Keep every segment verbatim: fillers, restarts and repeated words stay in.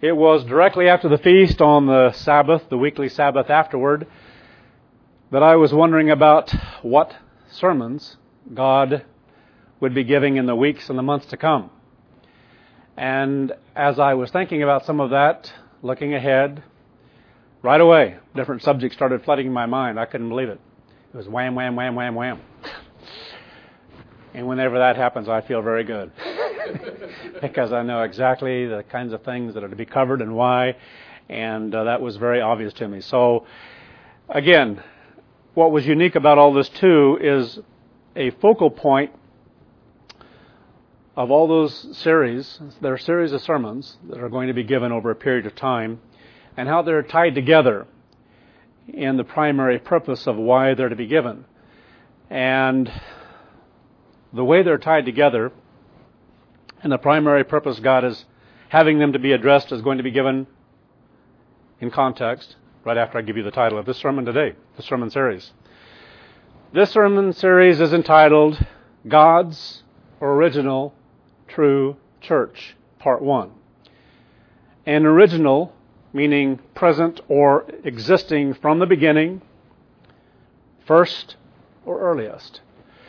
It was directly after the feast on the Sabbath, the weekly Sabbath afterward, that I was wondering about what sermons God would be giving in the weeks and the months to come. And as I was thinking about some of that, looking ahead, right away, different subjects started flooding my mind. I couldn't believe it. It was wham, wham, wham, wham, wham. And whenever that happens, I feel very good. Because I know exactly the kinds of things that are to be covered and why. And uh, that was very obvious to me. So, again, what was unique about all this, too, is a focal point of all those series. There are a series of sermons that are going to be given over a period of time, and how they're tied together in the primary purpose of why they're to be given. And the way they're tied together and the primary purpose God is having them to be addressed is going to be given in context right after I give you the title of this sermon today, the sermon series. This sermon series is entitled God's Original True Church, Part one. And original, meaning present or existing from the beginning, first or earliest.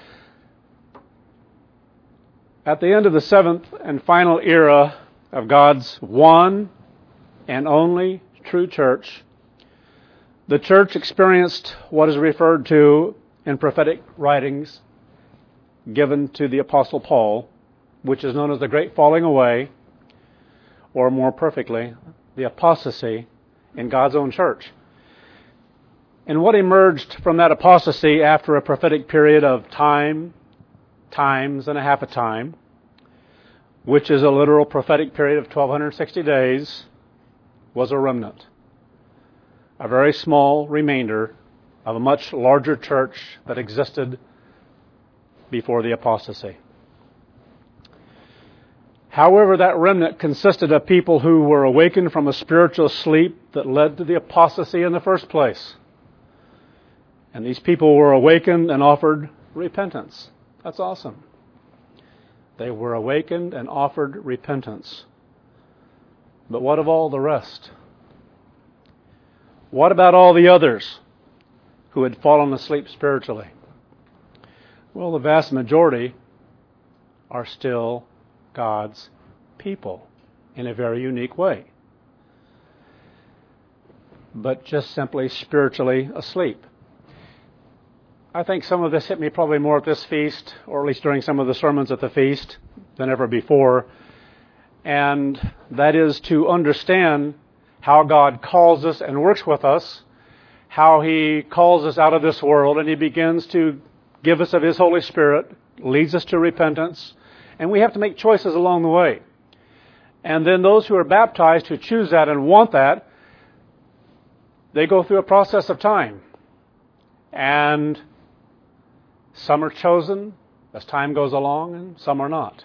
At the end of the seventh and final era of God's one and only true church, the church experienced what is referred to in prophetic writings given to the Apostle Paul, which is known as the Great Falling Away, or more perfectly, the apostasy in God's own church. And what emerged from that apostasy after a prophetic period of time, times and a half a time, which is a literal prophetic period of twelve sixty days, was a remnant. A very small remainder of a much larger church that existed before the apostasy. However, that remnant consisted of people who were awakened from a spiritual sleep that led to the apostasy in the first place. And these people were awakened and offered repentance. That's awesome. They were awakened and offered repentance. But what of all the rest? What about all the others who had fallen asleep spiritually? Well, the vast majority are still God's people in a very unique way, but just simply spiritually asleep. I think some of this hit me probably more at this feast, or at least during some of the sermons at the feast, than ever before, and that is to understand how God calls us and works with us, how He calls us out of this world, and He begins to give us of His Holy Spirit, leads us to repentance, and we have to make choices along the way. And then those who are baptized, who choose that and want that, they go through a process of time. And some are chosen as time goes along, and some are not.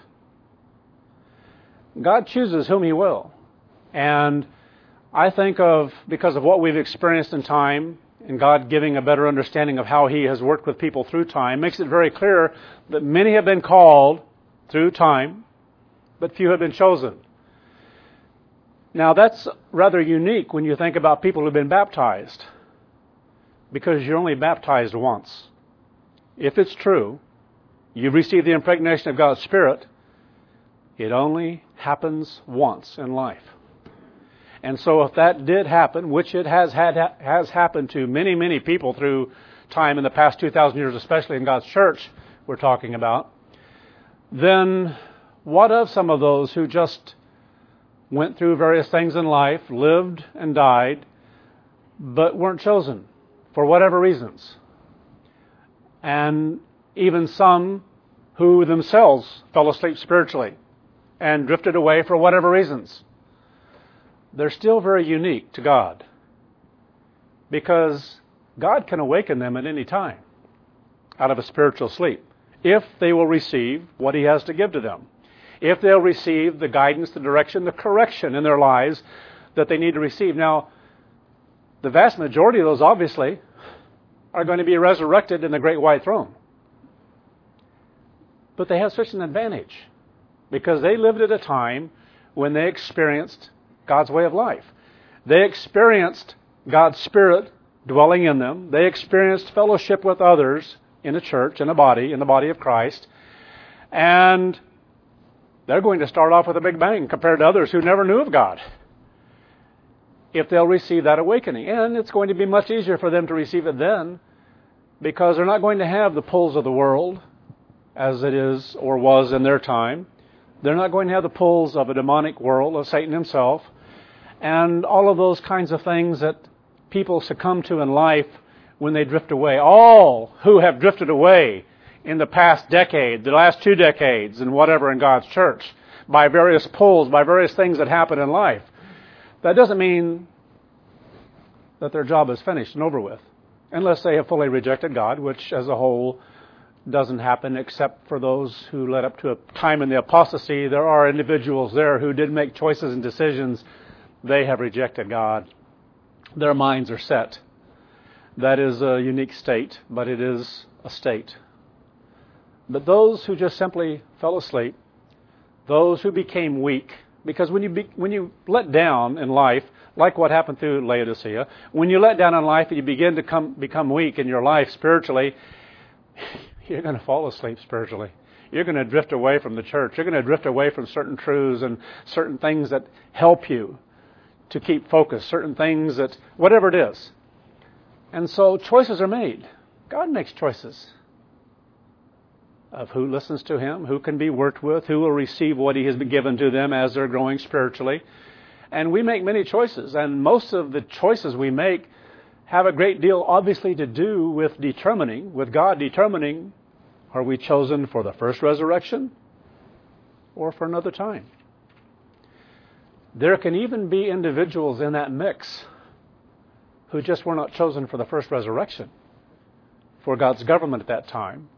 God chooses whom He will. And I think of, because of what we've experienced in time, and God giving a better understanding of how He has worked with people through time, makes it very clear that many have been called through time, but few have been chosen. Now, that's rather unique when you think about people who've been baptized, because you're only baptized once. If it's true, you've received the impregnation of God's Spirit, it only happens once in life. And so if that did happen, which it has had has happened to many, many people through time in the past two thousand years, especially in God's church we're talking about, then what of some of those who just went through various things in life, lived and died, but weren't chosen for whatever reasons? And even some who themselves fell asleep spiritually and drifted away for whatever reasons. They're still very unique to God, because God can awaken them at any time out of a spiritual sleep if they will receive what He has to give to them, if they'll receive the guidance, the direction, the correction in their lives that they need to receive. Now, the vast majority of those, obviously, are going to be resurrected in the great white throne. But they have such an advantage because they lived at a time when they experienced God's way of life. They experienced God's Spirit dwelling in them. They experienced fellowship with others in a church, in a body, in the body of Christ. And they're going to start off with a big bang compared to others who never knew of God, if they'll receive that awakening. And it's going to be much easier for them to receive it then, because they're not going to have the pulls of the world as it is or was in their time. They're not going to have the pulls of a demonic world, of Satan himself, and all of those kinds of things that people succumb to in life when they drift away. All who have drifted away in the past decade, the last two decades, and whatever in God's church, by various pulls, by various things that happen in life, that doesn't mean that their job is finished and over with, unless they have fully rejected God, which as a whole doesn't happen except for those who led up to a time in the apostasy. There are individuals there who did make choices and decisions. They have rejected God. Their minds are set. That is a unique state, but it is a state. But those who just simply fell asleep, those who became weak, because when you be, when you let down in life, like what happened through Laodicea, when you let down in life and you begin to come, become weak in your life spiritually, you're going to fall asleep spiritually. You're going to drift away from the church. You're going to drift away from certain truths and certain things that help you to keep focus, certain things that, whatever it is. And so choices are made. God makes choices of who listens to Him, who can be worked with, who will receive what He has been given to them as they're growing spiritually. And we make many choices, and most of the choices we make have a great deal, obviously, to do with determining, with God determining, are we chosen for the first resurrection or for another time? There can even be individuals in that mix who just were not chosen for the first resurrection, for God's government at that time,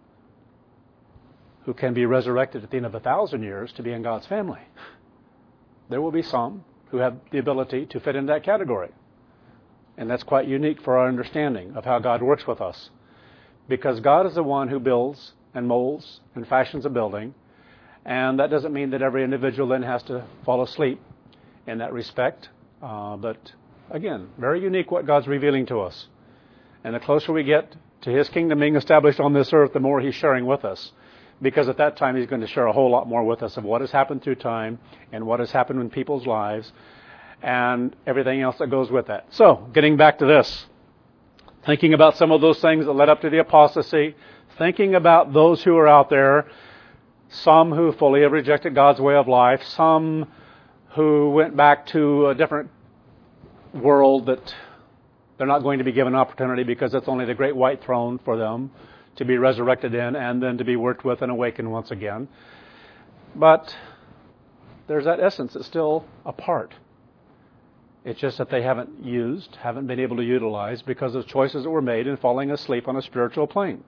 who can be resurrected at the end of a thousand years to be in God's family. There will be some who have the ability to fit in that category. And that's quite unique for our understanding of how God works with us. Because God is the one who builds and molds and fashions a building. And that doesn't mean that every individual then has to fall asleep in that respect. Uh, but again, very unique what God's revealing to us. And the closer we get to His kingdom being established on this earth, the more He's sharing with us. Because at that time He's going to share a whole lot more with us of what has happened through time and what has happened in people's lives and everything else that goes with that. So, getting back to this, thinking about some of those things that led up to the apostasy, thinking about those who are out there, some who fully have rejected God's way of life, some who went back to a different world that they're not going to be given an opportunity because it's only the great white throne for them to be resurrected in and then to be worked with and awakened once again. But there's that essence that's still a part. It's just that they haven't used, haven't been able to utilize because of choices that were made in falling asleep on a spiritual plane.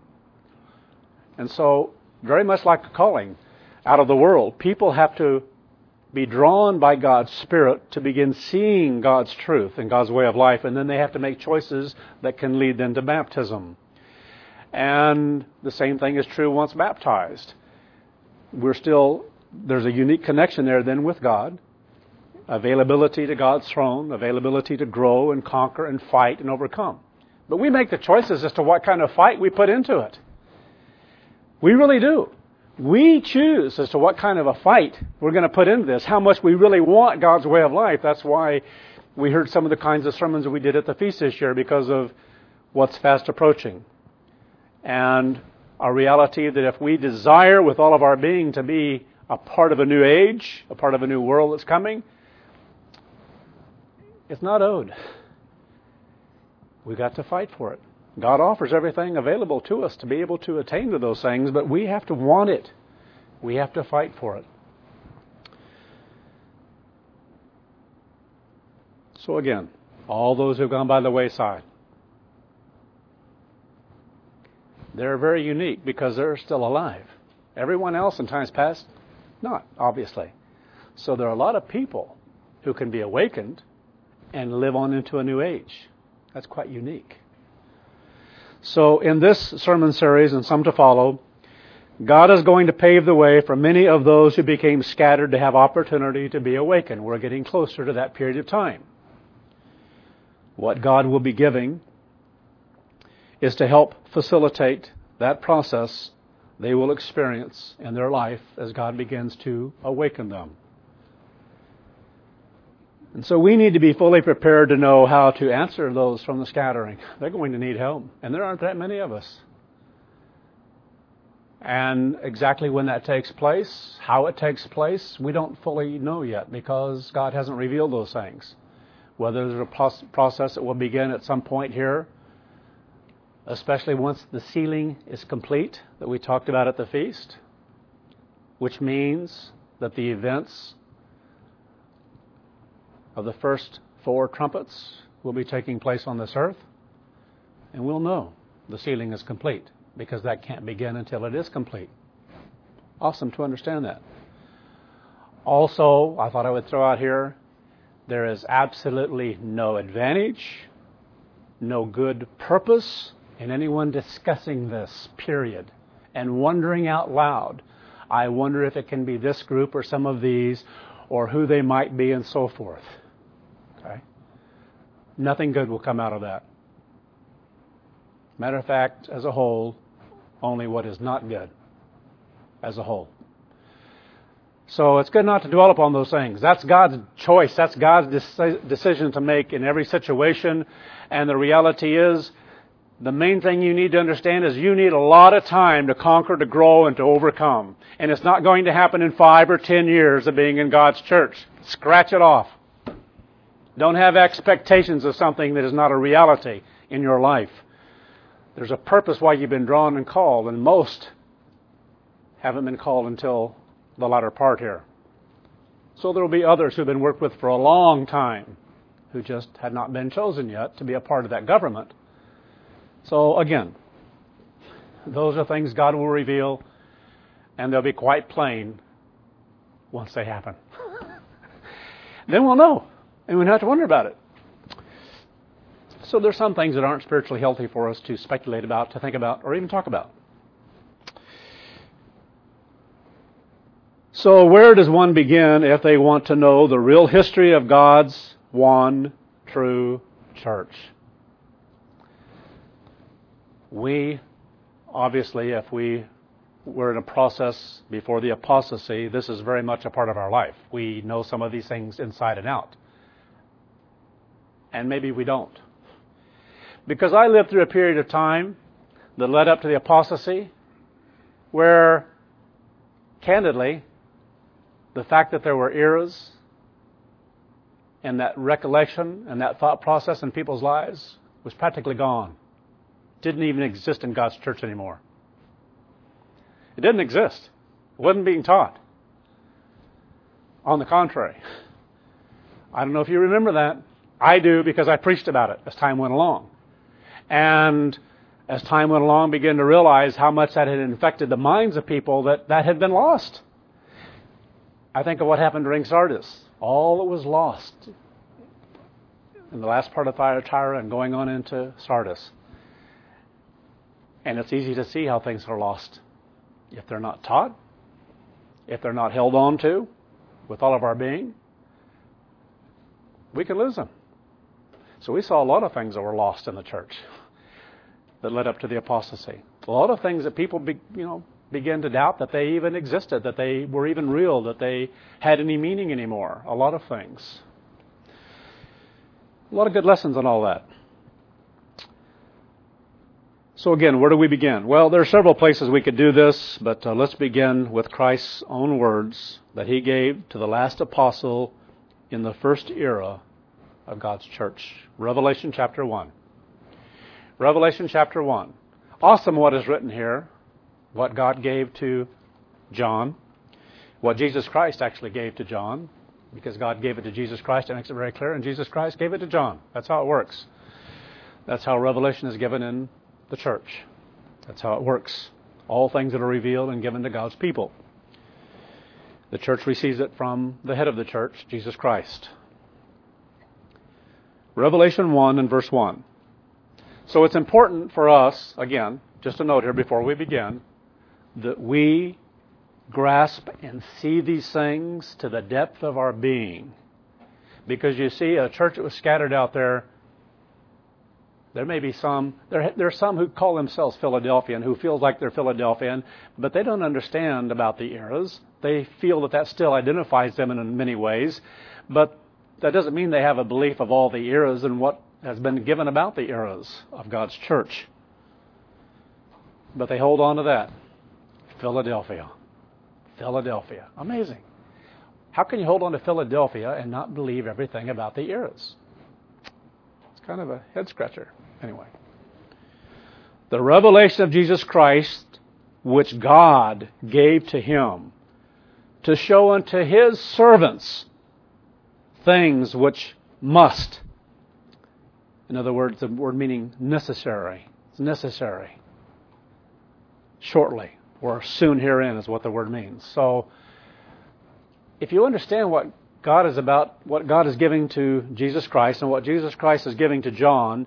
And so, very much like a calling out of the world, people have to be drawn by God's Spirit to begin seeing God's truth and God's way of life, and then they have to make choices that can lead them to baptism. And the same thing is true once baptized. We're still, there's a unique connection there then with God. Availability to God's throne, availability to grow and conquer and fight and overcome. But we make the choices as to what kind of fight we put into it. We really do. We choose as to what kind of a fight we're going to put into this, how much we really want God's way of life. That's why we heard some of the kinds of sermons that we did at the feast this year, because of what's fast approaching. And a reality that if we desire with all of our being to be a part of a new age, a part of a new world that's coming, it's not owed. We've got to fight for it. God offers everything available to us to be able to attain to those things, but we have to want it. We have to fight for it. So again, all those who've gone by the wayside, they're very unique because they're still alive. Everyone else in times past, not, obviously. So there are a lot of people who can be awakened and live on into a new age. That's quite unique. So in this sermon series and some to follow, God is going to pave the way for many of those who became scattered to have opportunity to be awakened. We're getting closer to that period of time. What God will be giving is to help facilitate that process they will experience in their life as God begins to awaken them. And so we need to be fully prepared to know how to answer those from the scattering. They're going to need help, and there aren't that many of us. And exactly when that takes place, how it takes place, we don't fully know yet because God hasn't revealed those things. Whether there's a process that will begin at some point here, especially once the sealing is complete that we talked about at the feast, which means that the events of the first four trumpets will be taking place on this earth, and we'll know the sealing is complete because that can't begin until it is complete. Awesome to understand that. Also, I thought I would throw out here, there is absolutely no advantage, no good purpose in anyone discussing this, period, and wondering out loud, I wonder if it can be this group or some of these, or who they might be, and so forth. Okay? Nothing good will come out of that. Matter of fact, as a whole, only what is not good as a whole. So it's good not to dwell upon those things. That's God's choice. That's God's deci- decision to make in every situation. And the reality is, the main thing you need to understand is you need a lot of time to conquer, to grow, and to overcome. And it's not going to happen in five or ten years of being in God's church. Scratch it off. Don't have expectations of something that is not a reality in your life. There's a purpose why you've been drawn and called, and most haven't been called until the latter part here. So there will be others who have been worked with for a long time who just had not been chosen yet to be a part of that government. So again, those are things God will reveal, and they'll be quite plain once they happen. Then we'll know, and we don't have to wonder about it. So there's some things that aren't spiritually healthy for us to speculate about, to think about, or even talk about. So where does one begin if they want to know the real history of God's one true church? We, obviously, if we were in a process before the apostasy, this is very much a part of our life. We know some of these things inside and out. And maybe we don't. Because I lived through a period of time that led up to the apostasy where, candidly, the fact that there were eras and that recollection and that thought process in people's lives was practically gone. Didn't even exist in God's church anymore. It didn't exist. It wasn't being taught. On the contrary. I don't know if you remember that. I do, because I preached about it as time went along. And as time went along, began to realize how much that had infected the minds of people that, that had been lost. I think of what happened during Sardis. All that was lost in the last part of Thyatira and going on into Sardis. And it's easy to see how things are lost. If they're not taught, if they're not held on to with all of our being, we can lose them. So we saw a lot of things that were lost in the church that led up to the apostasy. A lot of things that people, be, you know, began to doubt that they even existed, that they were even real, that they had any meaning anymore. A lot of things. A lot of good lessons on all that. So again, where do we begin? Well, there are several places we could do this, but uh, let's begin with Christ's own words that he gave to the last apostle in the first era of God's church. Revelation chapter one. Revelation chapter one. Awesome what is written here. What God gave to John. What Jesus Christ actually gave to John. Because God gave it to Jesus Christ, it makes it very clear. And Jesus Christ gave it to John. That's how it works. That's how revelation is given in the church. That's how it works. All things that are revealed and given to God's people. The church receives it from the head of the church, Jesus Christ. Revelation one and verse one. So it's important for us, again, just a note here before we begin, that we grasp and see these things to the depth of our being. Because you see, a church that was scattered out there, there may be some, there, there are some who call themselves Philadelphian, who feel like they're Philadelphian, but they don't understand about the eras. They feel that that still identifies them in many ways, but that doesn't mean they have a belief of all the eras and what has been given about the eras of God's church. But they hold on to that. Philadelphia. Philadelphia. Amazing. How can you hold on to Philadelphia and not believe everything about the eras? It's kind of a head scratcher. Anyway. The revelation of Jesus Christ, which God gave to him, to show unto his servants things which must. In other words, the word meaning necessary. It's necessary. Shortly, or soon herein is what the word means. So, if you understand what God is about, what God is giving to Jesus Christ and what Jesus Christ is giving to John,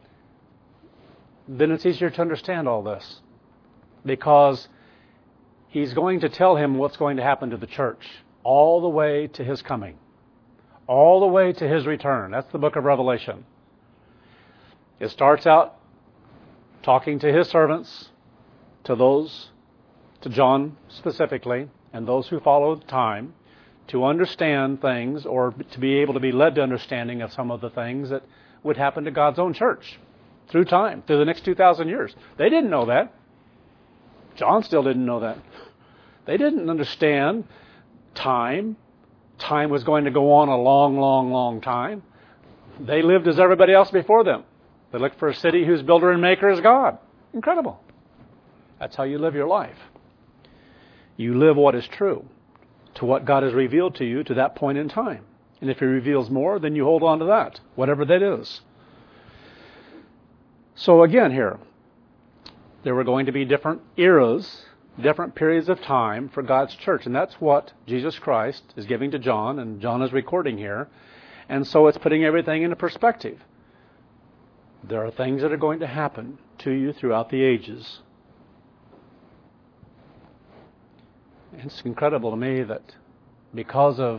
then it's easier to understand all this. Because he's going to tell him what's going to happen to the church all the way to his coming. All the way to his return. That's the book of Revelation. It starts out talking to his servants, to those, to John specifically, and those who follow the time, to understand things or to be able to be led to understanding of some of the things that would happen to God's own church through time, through the next two thousand years. They didn't know that. John still didn't know that. They didn't understand time. Time was going to go on a long, long, long time. They lived as everybody else before them. They looked for a city whose builder and maker is God. Incredible. That's how you live your life. You live what is true to what God has revealed to you to that point in time. And if He reveals more, then you hold on to that, whatever that is. So again here, there were going to be different eras, different periods of time for God's church. And that's what Jesus Christ is giving to John, and John is recording here. And so it's putting everything into perspective. There are things that are going to happen to you throughout the ages. It's incredible to me that because of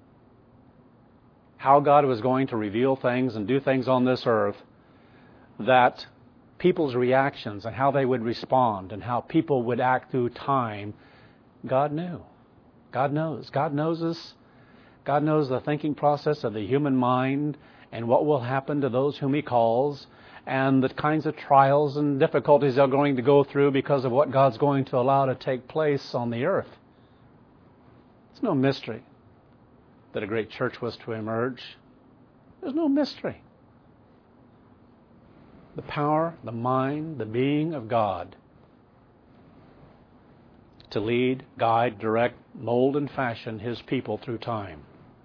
how God was going to reveal things and do things on this earth, that people's reactions and how they would respond and how people would act through time, God knew. God knows. God knows us. God knows the thinking process of the human mind and what will happen to those whom He calls and the kinds of trials and difficulties they're going to go through because of what God's going to allow to take place on the earth. It's no mystery that a great church was to emerge. There's no mystery. The power, the mind, the being of God to lead, guide, direct, mold, and fashion His people through time.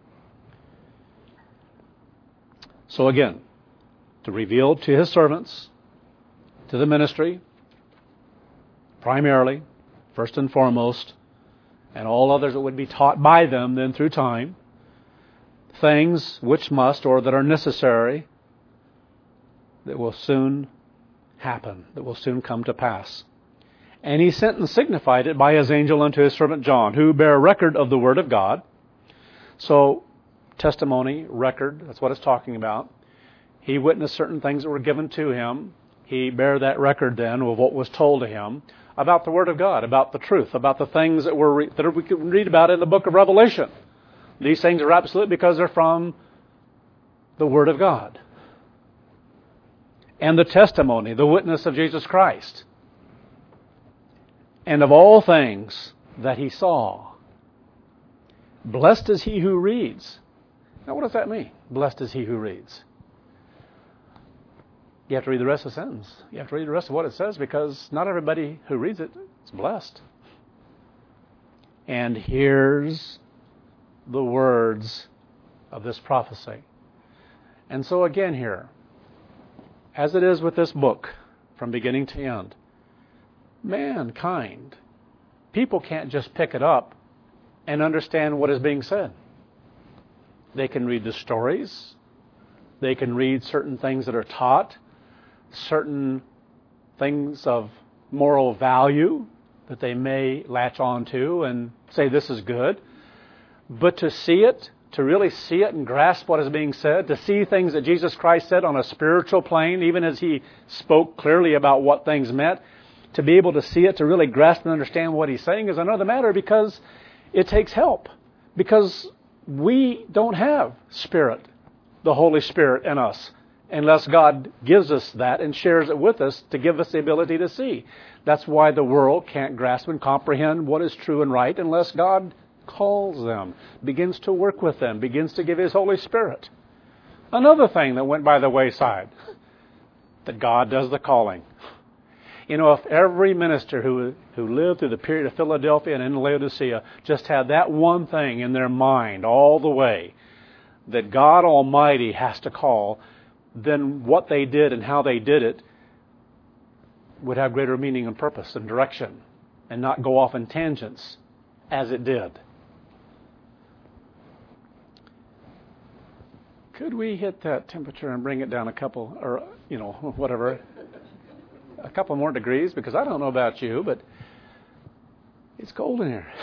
So again, to reveal to His servants, to the ministry, primarily, first and foremost, and all others that would be taught by them then through time, things which must or that are necessary that will soon happen, that will soon come to pass. And He sent and signified it by His angel unto His servant John, who bare record of the Word of God. So, testimony, record, that's what it's talking about. He witnessed certain things that were given to him. He bare that record then of what was told to him about the Word of God, about the truth, about the things that, were re- that we can read about in the book of Revelation. These things are absolute because they're from the Word of God. And the testimony, the witness of Jesus Christ. And of all things that he saw. Blessed is he who reads. Now what does that mean? Blessed is he who reads. You have to read the rest of the sentence. You have to read the rest of what it says because not everybody who reads it is blessed. And hears the words of this prophecy. And so again here, as it is with this book, from beginning to end, mankind, people can't just pick it up and understand what is being said. They can read the stories. They can read certain things that are taught, certain things of moral value, that they may latch on to and say this is good. But to see it, to really see it and grasp what is being said, to see things that Jesus Christ said on a spiritual plane, even as He spoke clearly about what things meant, to be able to see it, to really grasp and understand what He's saying is another matter, because it takes help. Because we don't have Spirit, the Holy Spirit in us, unless God gives us that and shares it with us to give us the ability to see. That's why the world can't grasp and comprehend what is true and right unless God calls them, begins to work with them, begins to give His Holy Spirit. Another thing that went by the wayside, that God does the calling. You know, if every minister who who lived through the period of Philadelphia and in Laodicea just had that one thing in their mind all the way, that God Almighty has to call, then what they did and how they did it would have greater meaning and purpose and direction and not go off in tangents as it did. Could we hit that temperature and bring it down a couple, or, you know, whatever, a couple more degrees? Because I don't know about you, but it's cold in here.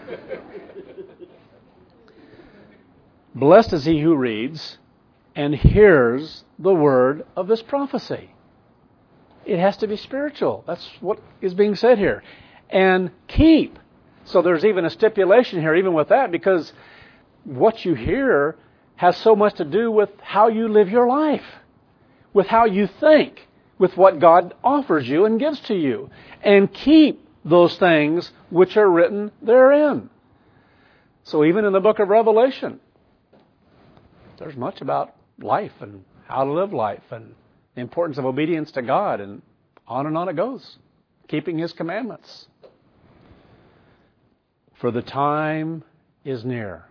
Blessed is he who reads and hears the word of this prophecy. It has to be spiritual. That's what is being said here. And keep. So there's even a stipulation here, even with that, because what you hear has so much to do with how you live your life, with how you think, with what God offers you and gives to you. And keep those things which are written therein. So even in the book of Revelation, there's much about life and how to live life and the importance of obedience to God, and on and on it goes. Keeping His commandments. For the time is near.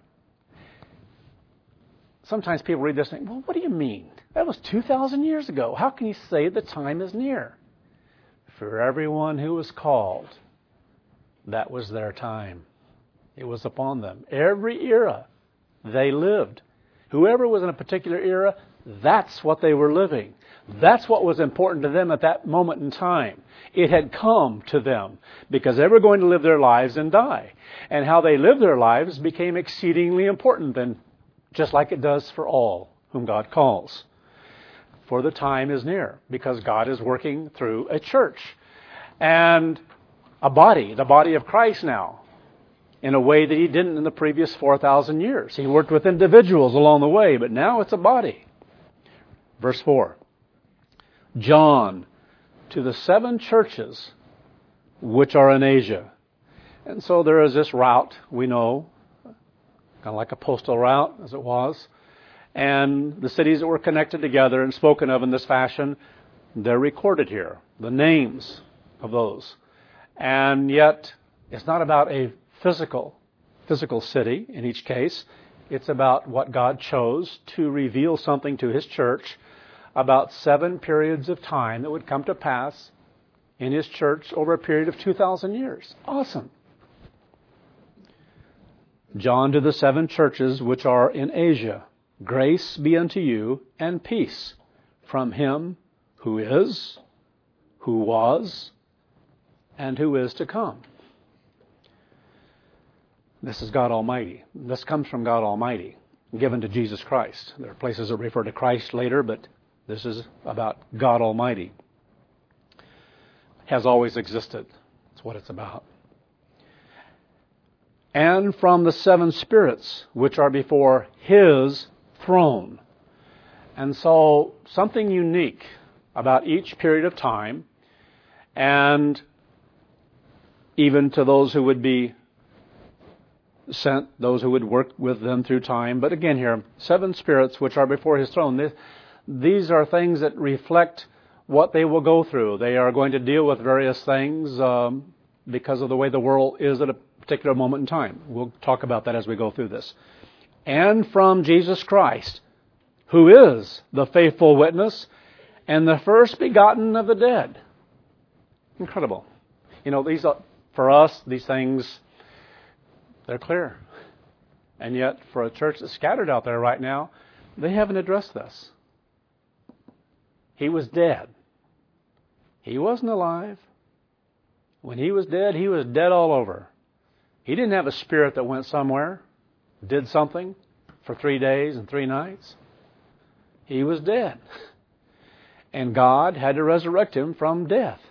Sometimes people read this and think, well, what do you mean? That was two thousand years ago. How can you say the time is near? For everyone who was called, that was their time. It was upon them. Every era they lived. Whoever was in a particular era, that's what they were living. That's what was important to them at that moment in time. It had come to them because they were going to live their lives and die. And how they lived their lives became exceedingly important, then, just like it does for all whom God calls. For the time is near, because God is working through a church and a body, the body of Christ now, in a way that He didn't in the previous four thousand years. He worked with individuals along the way, but now it's a body. Verse four. John, to the seven churches which are in Asia. And so there is this route, we know, kind of like a postal route as it was. And the cities that were connected together and spoken of in this fashion, they're recorded here, the names of those. And yet, it's not about a physical, physical city in each case. It's about what God chose to reveal something to His church about seven periods of time that would come to pass in His church over a period of two thousand years. Awesome. John, to the seven churches which are in Asia, grace be unto you and peace from Him who is, who was, and who is to come. This is God Almighty. This comes from God Almighty, given to Jesus Christ. There are places that refer to Christ later, but this is about God Almighty. Has always existed. That's what it's about. And from the seven spirits which are before His throne. And so something unique about each period of time, and even to those who would be sent, those who would work with them through time. But again here, seven spirits which are before His throne. These are things that reflect what they will go through. They are going to deal with various things um, because of the way the world is at a particular moment in time. We'll talk about that as we go through this. And from Jesus Christ, who is the faithful witness and the first begotten of the dead. Incredible. You know, these are, for us, these things, they're clear. And yet, for a church that's scattered out there right now, they haven't addressed this. He was dead. He wasn't alive. When he was dead, he was dead all over. He didn't have a spirit that went somewhere, did something for three days and three nights. He was dead. And God had to resurrect him from death.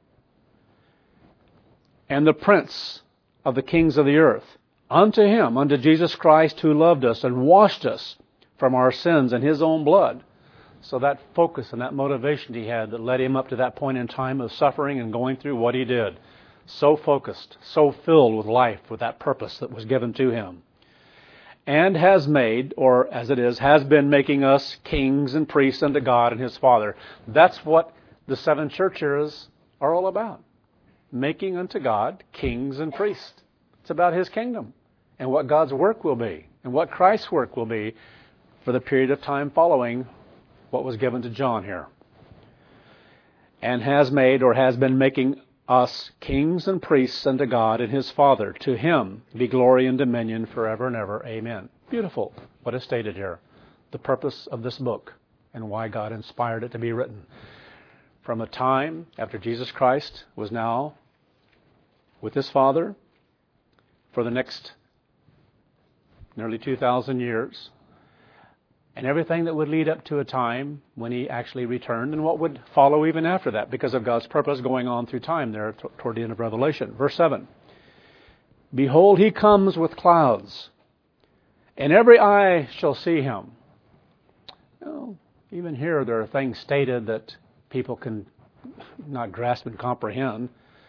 And the prince of the kings of the earth, unto him, unto Jesus Christ, who loved us and washed us from our sins in his own blood. So that focus and that motivation he had that led him up to that point in time of suffering and going through what he did. So focused, so filled with life, with that purpose that was given to him. And has made, or as it is, has been making us kings and priests unto God and his Father. That's what the seven church eras are all about. Making unto God kings and priests. It's about his kingdom and what God's work will be and what Christ's work will be for the period of time following what was given to John here. And has made, or has been making us kings and priests unto God and his Father. To him be glory and dominion forever and ever. Amen. Beautiful what is stated here. The purpose of this book and why God inspired it to be written. From a time after Jesus Christ was now with his Father for the next nearly two thousand years, and everything that would lead up to a time when he actually returned and what would follow even after that because of God's purpose going on through time there t- toward the end of Revelation. Verse seven. Behold, he comes with clouds, and every eye shall see him. Well, even here there are things stated that people can not grasp and comprehend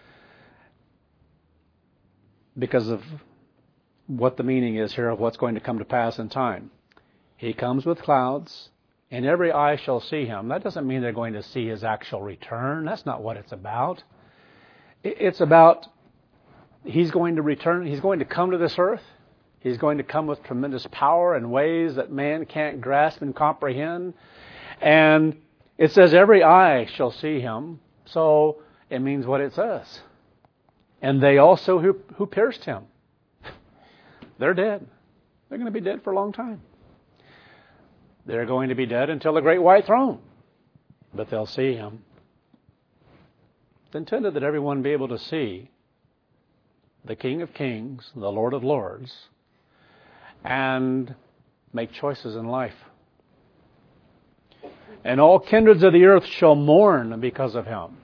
because of what the meaning is here of what's going to come to pass in time. He comes with clouds, and every eye shall see him. That doesn't mean they're going to see his actual return. That's not what it's about. It's about he's going to return. He's going to come to this earth. He's going to come with tremendous power in ways that man can't grasp and comprehend. And it says every eye shall see him. So it means what it says. And they also who, who pierced him. They're dead. They're going to be dead for a long time. They're going to be dead until the great white throne. But they'll see him. It's intended that everyone be able to see the King of Kings, the Lord of Lords, and make choices in life. And all kindreds of the earth shall mourn because of him.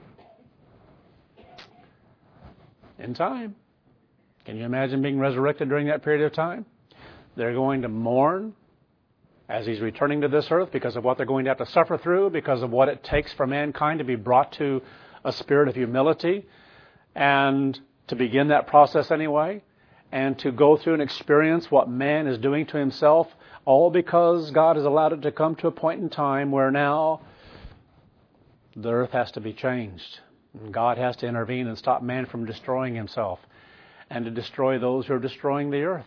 In time. Can you imagine being resurrected during that period of time? They're going to mourn as he's returning to this earth because of what they're going to have to suffer through, because of what it takes for mankind to be brought to a spirit of humility and to begin that process anyway, and to go through and experience what man is doing to himself, all because God has allowed it to come to a point in time where now the earth has to be changed. And God has to intervene and stop man from destroying himself and to destroy those who are destroying the earth.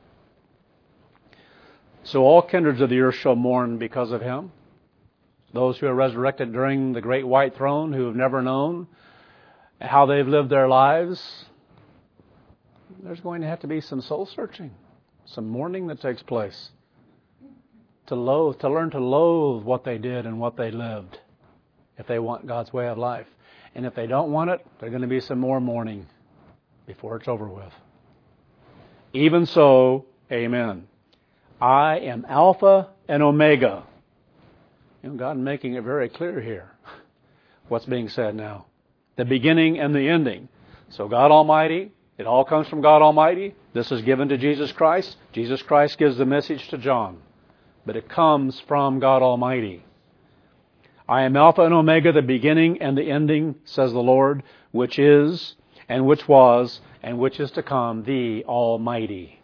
So all kindreds of the earth shall mourn because of him. Those who are resurrected during the great white throne, who have never known how they've lived their lives, there's going to have to be some soul searching, some mourning that takes place. To loathe, to learn to loathe what they did and what they lived, if they want God's way of life. And if they don't want it, there's going to be some more mourning before it's over with. Even so, amen. I am Alpha and Omega. You know, God making it very clear here what's being said now. The beginning and the ending. So God Almighty, it all comes from God Almighty. This is given to Jesus Christ. Jesus Christ gives the message to John. But it comes from God Almighty. I am Alpha and Omega, the beginning and the ending, says the Lord, which is, and which was, and which is to come, the Almighty.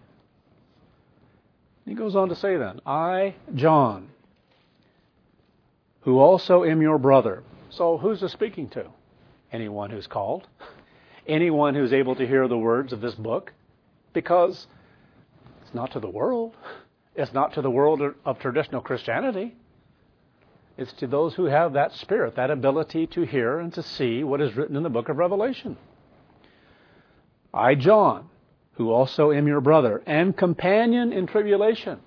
He goes on to say then, I, John, who also am your brother. So who's this speaking to? Anyone who's called. Anyone who's able to hear the words of this book. Because it's not to the world. It's not to the world of traditional Christianity. It's to those who have that spirit, that ability to hear and to see what is written in the book of Revelation. I, John, who also am your brother, and companion in tribulation,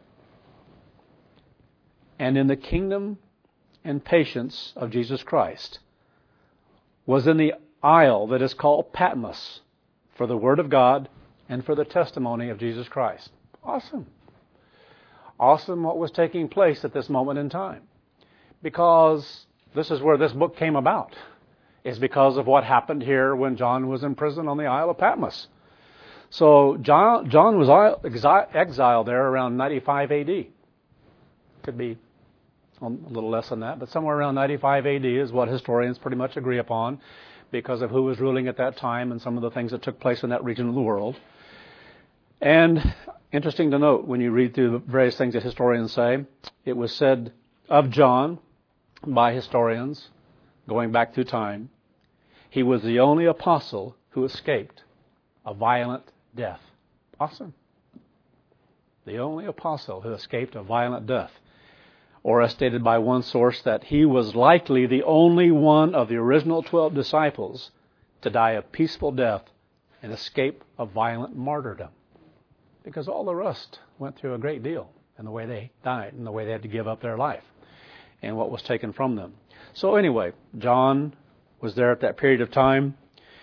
and in the kingdom and patience of Jesus Christ, was in the isle that is called Patmos for the Word of God and for the testimony of Jesus Christ. Awesome. Awesome what was taking place at this moment in time. Because this is where this book came about. Is because of what happened here when John was in prison on the Isle of Patmos. So John, John was exiled there around ninety-five A D. Could be a little less than that, but somewhere around ninety-five A D is what historians pretty much agree upon because of who was ruling at that time and some of the things that took place in that region of the world. And interesting to note, when you read through the various things that historians say, it was said of John by historians, going back through time, he was the only apostle who escaped a violent death. Awesome. The only apostle who escaped a violent death. Or as stated by one source, that he was likely the only one of the original twelve disciples to die a peaceful death and escape a violent martyrdom. Because all the rest went through a great deal in the way they died and the way they had to give up their life and what was taken from them. So anyway, John was there at that period of time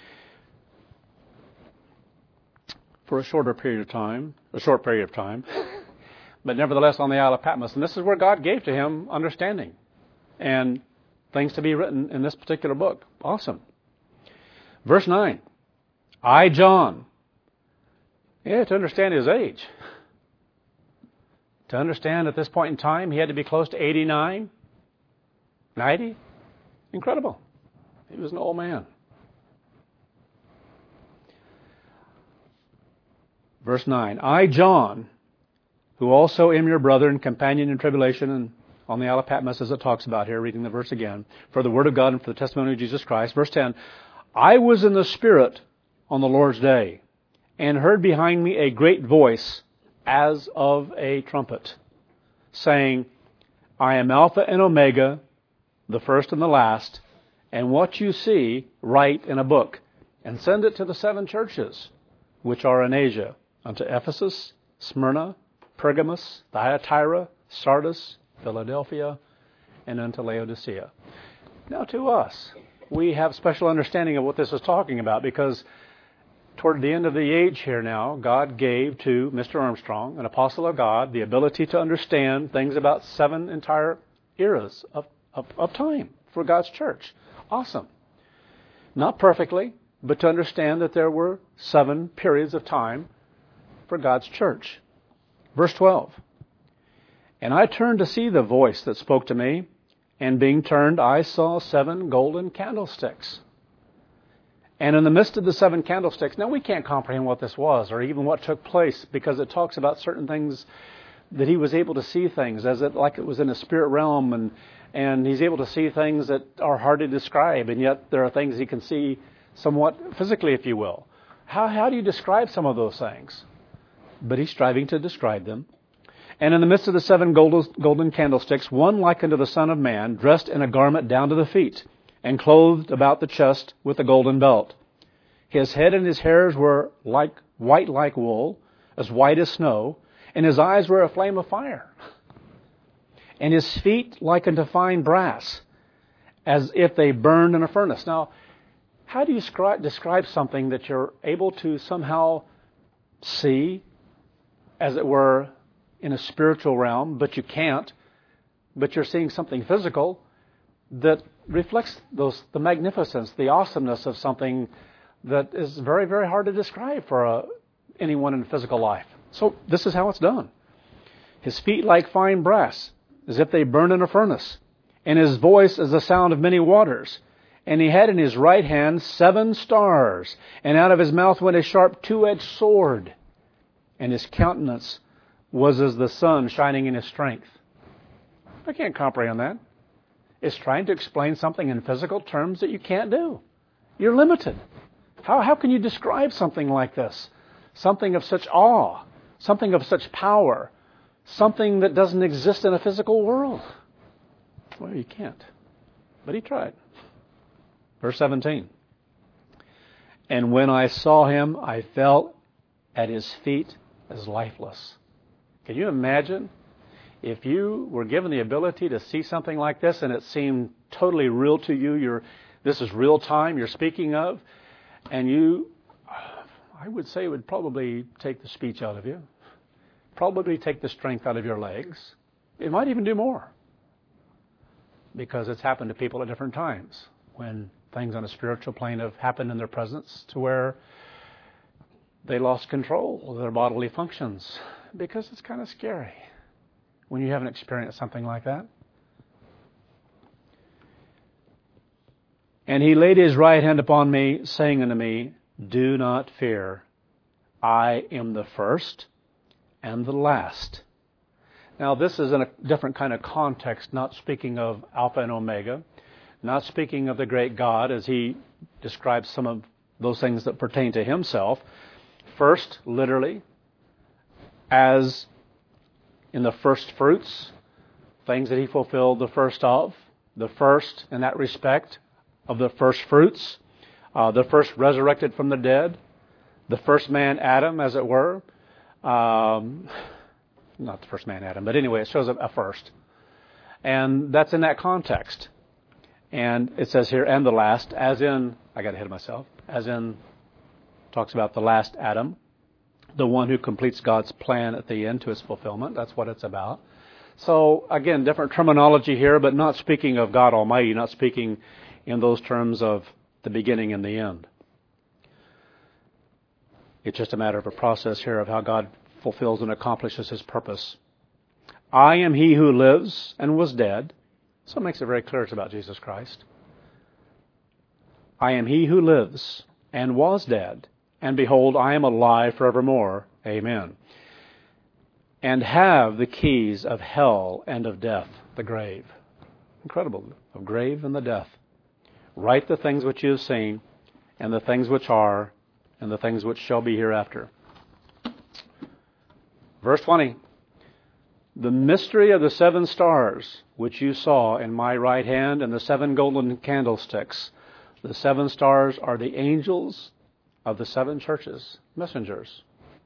for a shorter period of time, a short period of time, but nevertheless on the Isle of Patmos. And this is where God gave to him understanding and things to be written in this particular book. Awesome. Verse nine, I, John. Yeah, to understand his age. To understand at this point in time, he had to be close to eighty-nine, ninety. Incredible. He was an old man. Verse nine, I, John, who also am your brother and companion in tribulation, and on the Isle of Patmos as it talks about here, reading the verse again, for the Word of God and for the testimony of Jesus Christ. Verse ten, I was in the Spirit on the Lord's day, and heard behind me a great voice as of a trumpet, saying, I am Alpha and Omega, the first and the last, and what you see, write in a book, and send it to the seven churches which are in Asia, unto Ephesus, Smyrna, Pergamos, Thyatira, Sardis, Philadelphia, and unto Laodicea. Now to us, we have special understanding of what this is talking about, because toward the end of the age here now, God gave to Mister Armstrong, an apostle of God, the ability to understand things about seven entire eras of, of, of time for God's church. Awesome. Not perfectly, but to understand that there were seven periods of time for God's church. Verse twelve. And I turned to see the voice that spoke to me, and being turned, I saw seven golden candlesticks. And in the midst of the seven candlesticks, now we can't comprehend what this was or even what took place, because it talks about certain things that he was able to see things as it like it was in a spirit realm, and and he's able to see things that are hard to describe, and yet there are things he can see somewhat physically, if you will. How how do you describe some of those things? But he's striving to describe them. And in the midst of the seven golden candlesticks, one like unto the Son of Man, dressed in a garment down to the feet, and clothed about the chest with a golden belt. His head and his hairs were like white like wool, as white as snow, and his eyes were a flame of fire. And his feet like unto fine brass, as if they burned in a furnace. Now, how do you describe, describe something that you're able to somehow see, as it were, in a spiritual realm, but you can't, but you're seeing something physical that reflects those the magnificence, the awesomeness of something that is very, very hard to describe for uh, anyone in physical life. So this is how it's done. His feet like fine brass, as if they burned in a furnace, and his voice as the sound of many waters. And he had in his right hand seven stars, and out of his mouth went a sharp two-edged sword, and his countenance was as the sun shining in his strength. I can't comprehend that. It's trying to explain something in physical terms that you can't do. You're limited. How how can you describe something like this? Something of such awe, something of such power, something that doesn't exist in a physical world. Well, you can't. But he tried. Verse seventeen. And when I saw him, I fell at his feet as lifeless. Can you imagine if you were given the ability to see something like this and it seemed totally real to you? You're, This is real time you're speaking of, and you, I would say, would probably take the speech out of you, probably take the strength out of your legs. It might even do more, because it's happened to people at different times when things on a spiritual plane have happened in their presence to where they lost control of their bodily functions, because it's kind of scary when you haven't experienced something like that. And he laid his right hand upon me, saying unto me, do not fear. I am the first and the last. Now, this is in a different kind of context, not speaking of Alpha and Omega, not speaking of the great God as he describes some of those things that pertain to himself. First, literally, as in the first fruits, things that he fulfilled the first of, the first in that respect of the first fruits, uh, the first resurrected from the dead, the first man Adam, as it were. Um, not the first man Adam, but anyway, it shows a, a first. And that's in that context. And it says here, and the last, as in, I got ahead of myself, as in, talks about the last Adam, the one who completes God's plan at the end to its fulfillment. That's what it's about. So, again, different terminology here, but not speaking of God Almighty, not speaking in those terms of the beginning and the end. It's just a matter of a process here of how God fulfills and accomplishes his purpose. I am he who lives and was dead. So it makes it very clear it's about Jesus Christ. I am he who lives and was dead, and behold, I am alive forevermore. Amen. And have the keys of hell and of death, the grave. Incredible. Of grave and the death. Write the things which you have seen, and the things which are, and the things which shall be hereafter. Verse twenty. The mystery of the seven stars, which you saw in my right hand, and the seven golden candlesticks. The seven stars are the angels of the seven churches, messengers.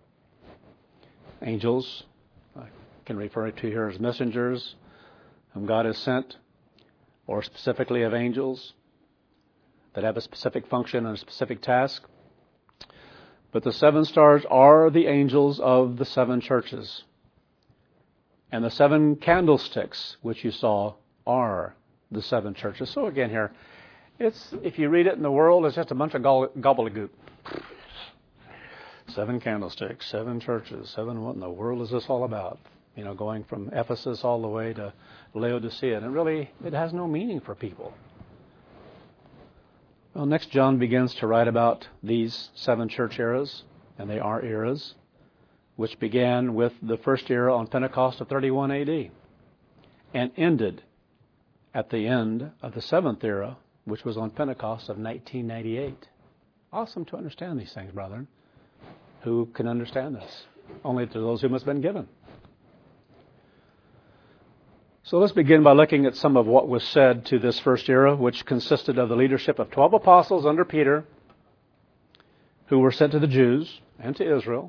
Angels, I can refer to here as messengers, whom God has sent, or specifically of angels that have a specific function and a specific task. But the seven stars are the angels of the seven churches. And the seven candlesticks, which you saw, are the seven churches. So again here, it's if you read it in the world, it's just a bunch of gobbledygook. Seven candlesticks, seven churches, seven, what in the world is this all about? You know, going from Ephesus all the way to Laodicea. And it really, it has no meaning for people. Well, next John begins to write about these seven church eras, and they are eras, which began with the first era on Pentecost of thirty-one A D and ended at the end of the seventh era, which was on Pentecost of nineteen ninety-eight. Awesome to understand these things, brethren. Who can understand this? Only to those who must have been given. So let's begin by looking at some of what was said to this first era, which consisted of the leadership of twelve apostles under Peter, who were sent to the Jews and to Israel,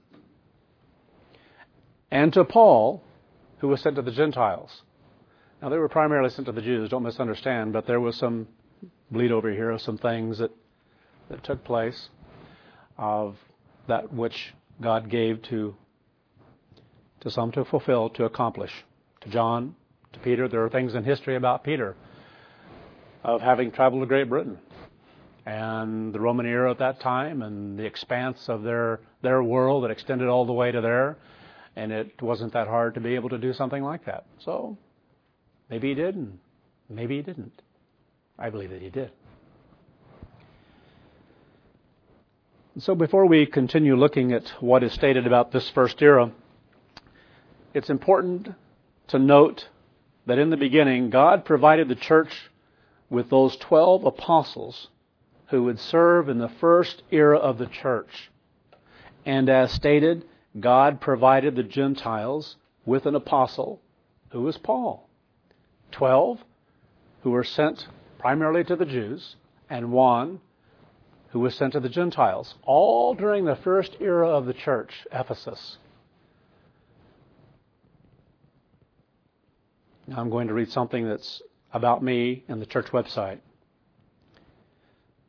and to Paul, who was sent to the Gentiles. Now, they were primarily sent to the Jews, don't misunderstand, but there was some bleed over here of some things that, that took place of that which God gave to, to some to fulfill, to accomplish. To John, to Peter, there are things in history about Peter of having traveled to Great Britain and the Roman era at that time and the expanse of their, their world that extended all the way to there. And it wasn't that hard to be able to do something like that. So maybe he did, and maybe he didn't. I believe that he did. So before we continue looking at what is stated about this first era, it's important to note that in the beginning, God provided the church with those twelve apostles who would serve in the first era of the church. And as stated, God provided the Gentiles with an apostle, who was Paul. Twelve who were sent primarily to the Jews, and one who was sent to the Gentiles, all during the first era of the church, Ephesus. Now I'm going to read something that's about me in the church website.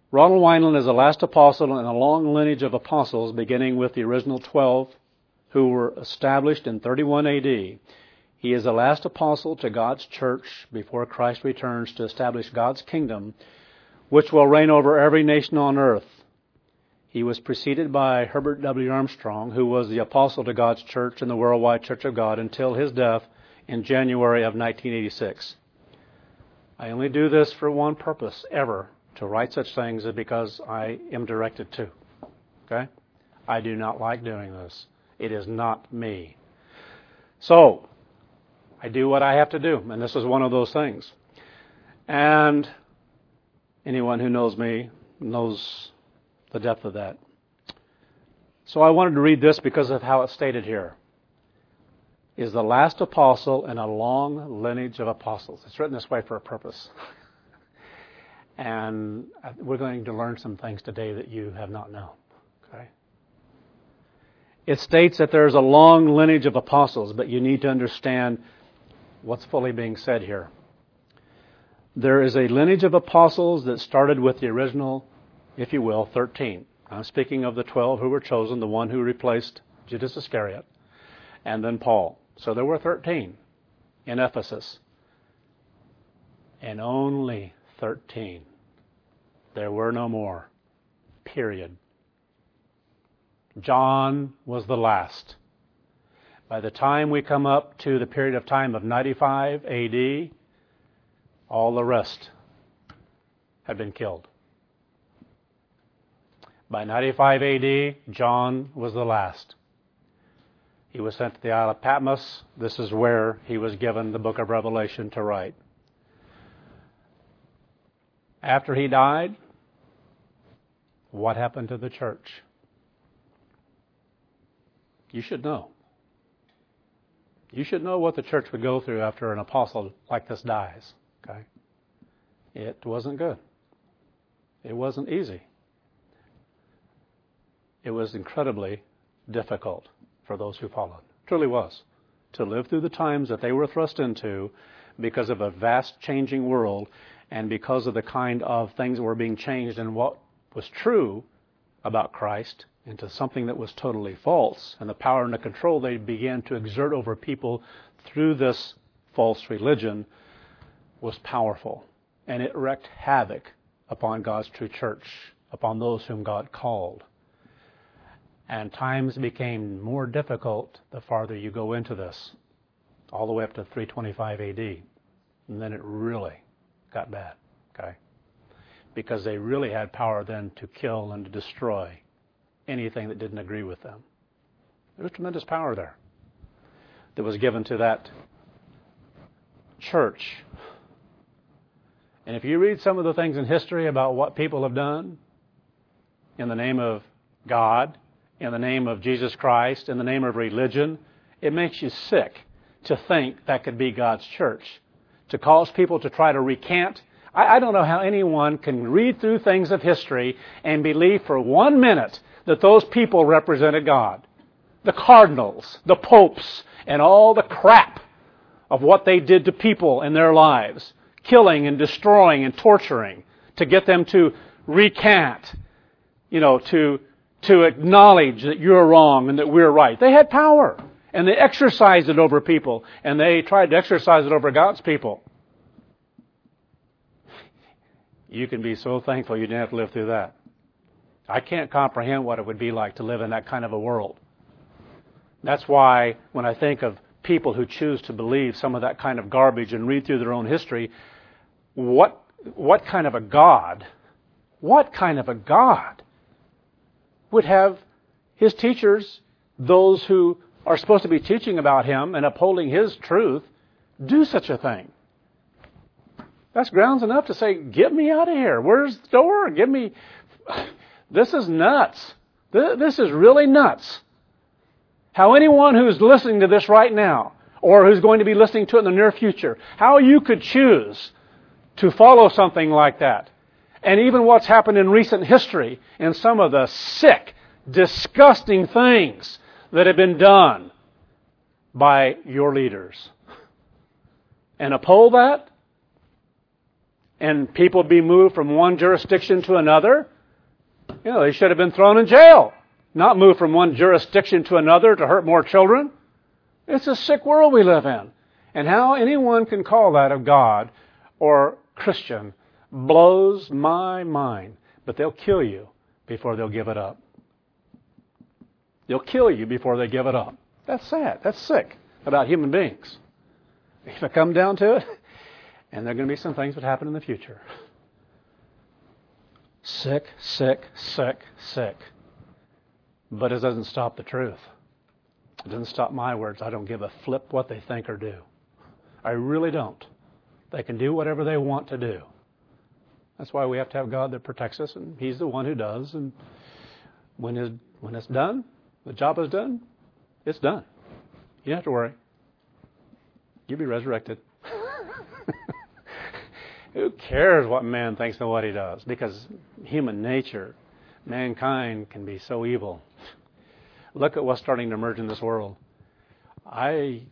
Ronald Wineland is the last apostle in a long lineage of apostles, beginning with the original twelve who were established in thirty-one A D. He is the last apostle to God's church before Christ returns to establish God's kingdom, which will reign over every nation on earth. He was preceded by Herbert W. Armstrong, who was the apostle to God's church in the Worldwide Church of God until his death in January of nineteen eighty-six. I only do this for one purpose, ever, to write such things, is because I am directed to. Okay? I do not like doing this. It is not me. So, I do what I have to do, and this is one of those things. And anyone who knows me knows the depth of that. So I wanted to read this because of how it's stated here. Is the last apostle in a long lineage of apostles. It's written this way for a purpose. And we're going to learn some things today that you have not known. Okay? It states that there's a long lineage of apostles, but you need to understand what's fully being said here. There is a lineage of apostles that started with the original, if you will, thirteen. I'm speaking of the twelve who were chosen, the one who replaced Judas Iscariot, and then Paul. So there were thirteen in Ephesus. And only thirteen. There were no more. Period. John was the last. By the time we come up to the period of time of ninety-five A D, all the rest had been killed. By ninety-five A D, John was the last. He was sent to the Isle of Patmos. This is where he was given the book of Revelation to write. After he died, what happened to the church? You should know. You should know what the church would go through after an apostle like this dies. Okay? It wasn't good. It wasn't easy. It was incredibly difficult for those who followed. It truly was. To live through the times that they were thrust into because of a vast changing world and because of the kind of things that were being changed and what was true about Christ into something that was totally false, and the power and the control they began to exert over people through this false religion was powerful. And it wreaked havoc upon God's true church, upon those whom God called. And times became more difficult the farther you go into this, all the way up to three twenty-five A D. And then it really got bad, okay? Because they really had power then to kill and to destroy anything that didn't agree with them. There was tremendous power there that was given to that church. And if you read some of the things in history about what people have done in the name of God, in the name of Jesus Christ, in the name of religion, it makes you sick to think that could be God's church. To cause people to try to recant. I, I don't know how anyone can read through things of history and believe for one minute that those people represented God. The cardinals, the popes, and all the crap of what they did to people in their lives. Killing and destroying and torturing to get them to recant, you know, to to acknowledge that you're wrong and that we're right. They had power, and they exercised it over people, and they tried to exercise it over God's people. You can be so thankful you didn't have to live through that. I can't comprehend what it would be like to live in that kind of a world. That's why when I think of people who choose to believe some of that kind of garbage and read through their own history, what what kind of a God, what kind of a God would have his teachers, those who are supposed to be teaching about him and upholding his truth, do such a thing? That's grounds enough to say, get me out of here. Where's the door? Get me... This is nuts. This is really nuts. How anyone who's listening to this right now, or who's going to be listening to it in the near future, how you could choose to follow something like that. And even what's happened in recent history and some of the sick, disgusting things that have been done by your leaders. And uphold that? and people be moved from one jurisdiction to another, you know, they should have been thrown in jail, not moved from one jurisdiction to another to hurt more children. It's a sick world we live in. And how anyone can call that of God or Christian blows my mind. But they'll kill you before they'll give it up. They'll kill you before they give it up. That's sad. That's sick about human beings. If it comes down to it, and there are going to be some things that happen in the future. Sick, sick, sick, sick. But it doesn't stop the truth. It doesn't stop my words. I don't give a flip what they think or do. I really don't. They can do whatever they want to do. That's why we have to have God that protects us, and He's the one who does. And when it's, when it's done, the job is done, it's done. You don't have to worry. You'll be resurrected. Who cares what man thinks and what he does? Because human nature, mankind can be so evil. Look at what's starting to emerge in this world. I,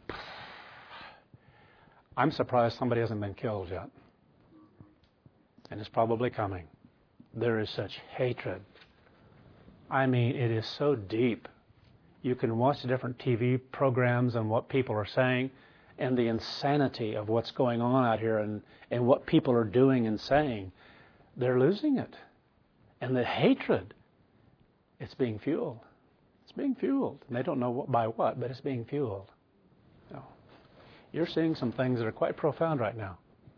I'm surprised somebody hasn't been killed yet. And it's probably coming. There is such hatred. I mean, it is so deep. You can watch the different T V programs and what people are saying and the insanity of what's going on out here and, and what people are doing and saying. They're losing it. And the hatred, it's being fueled. It's being fueled. And they don't know what, by what, but it's being fueled. You know, you're seeing some things that are quite profound right now.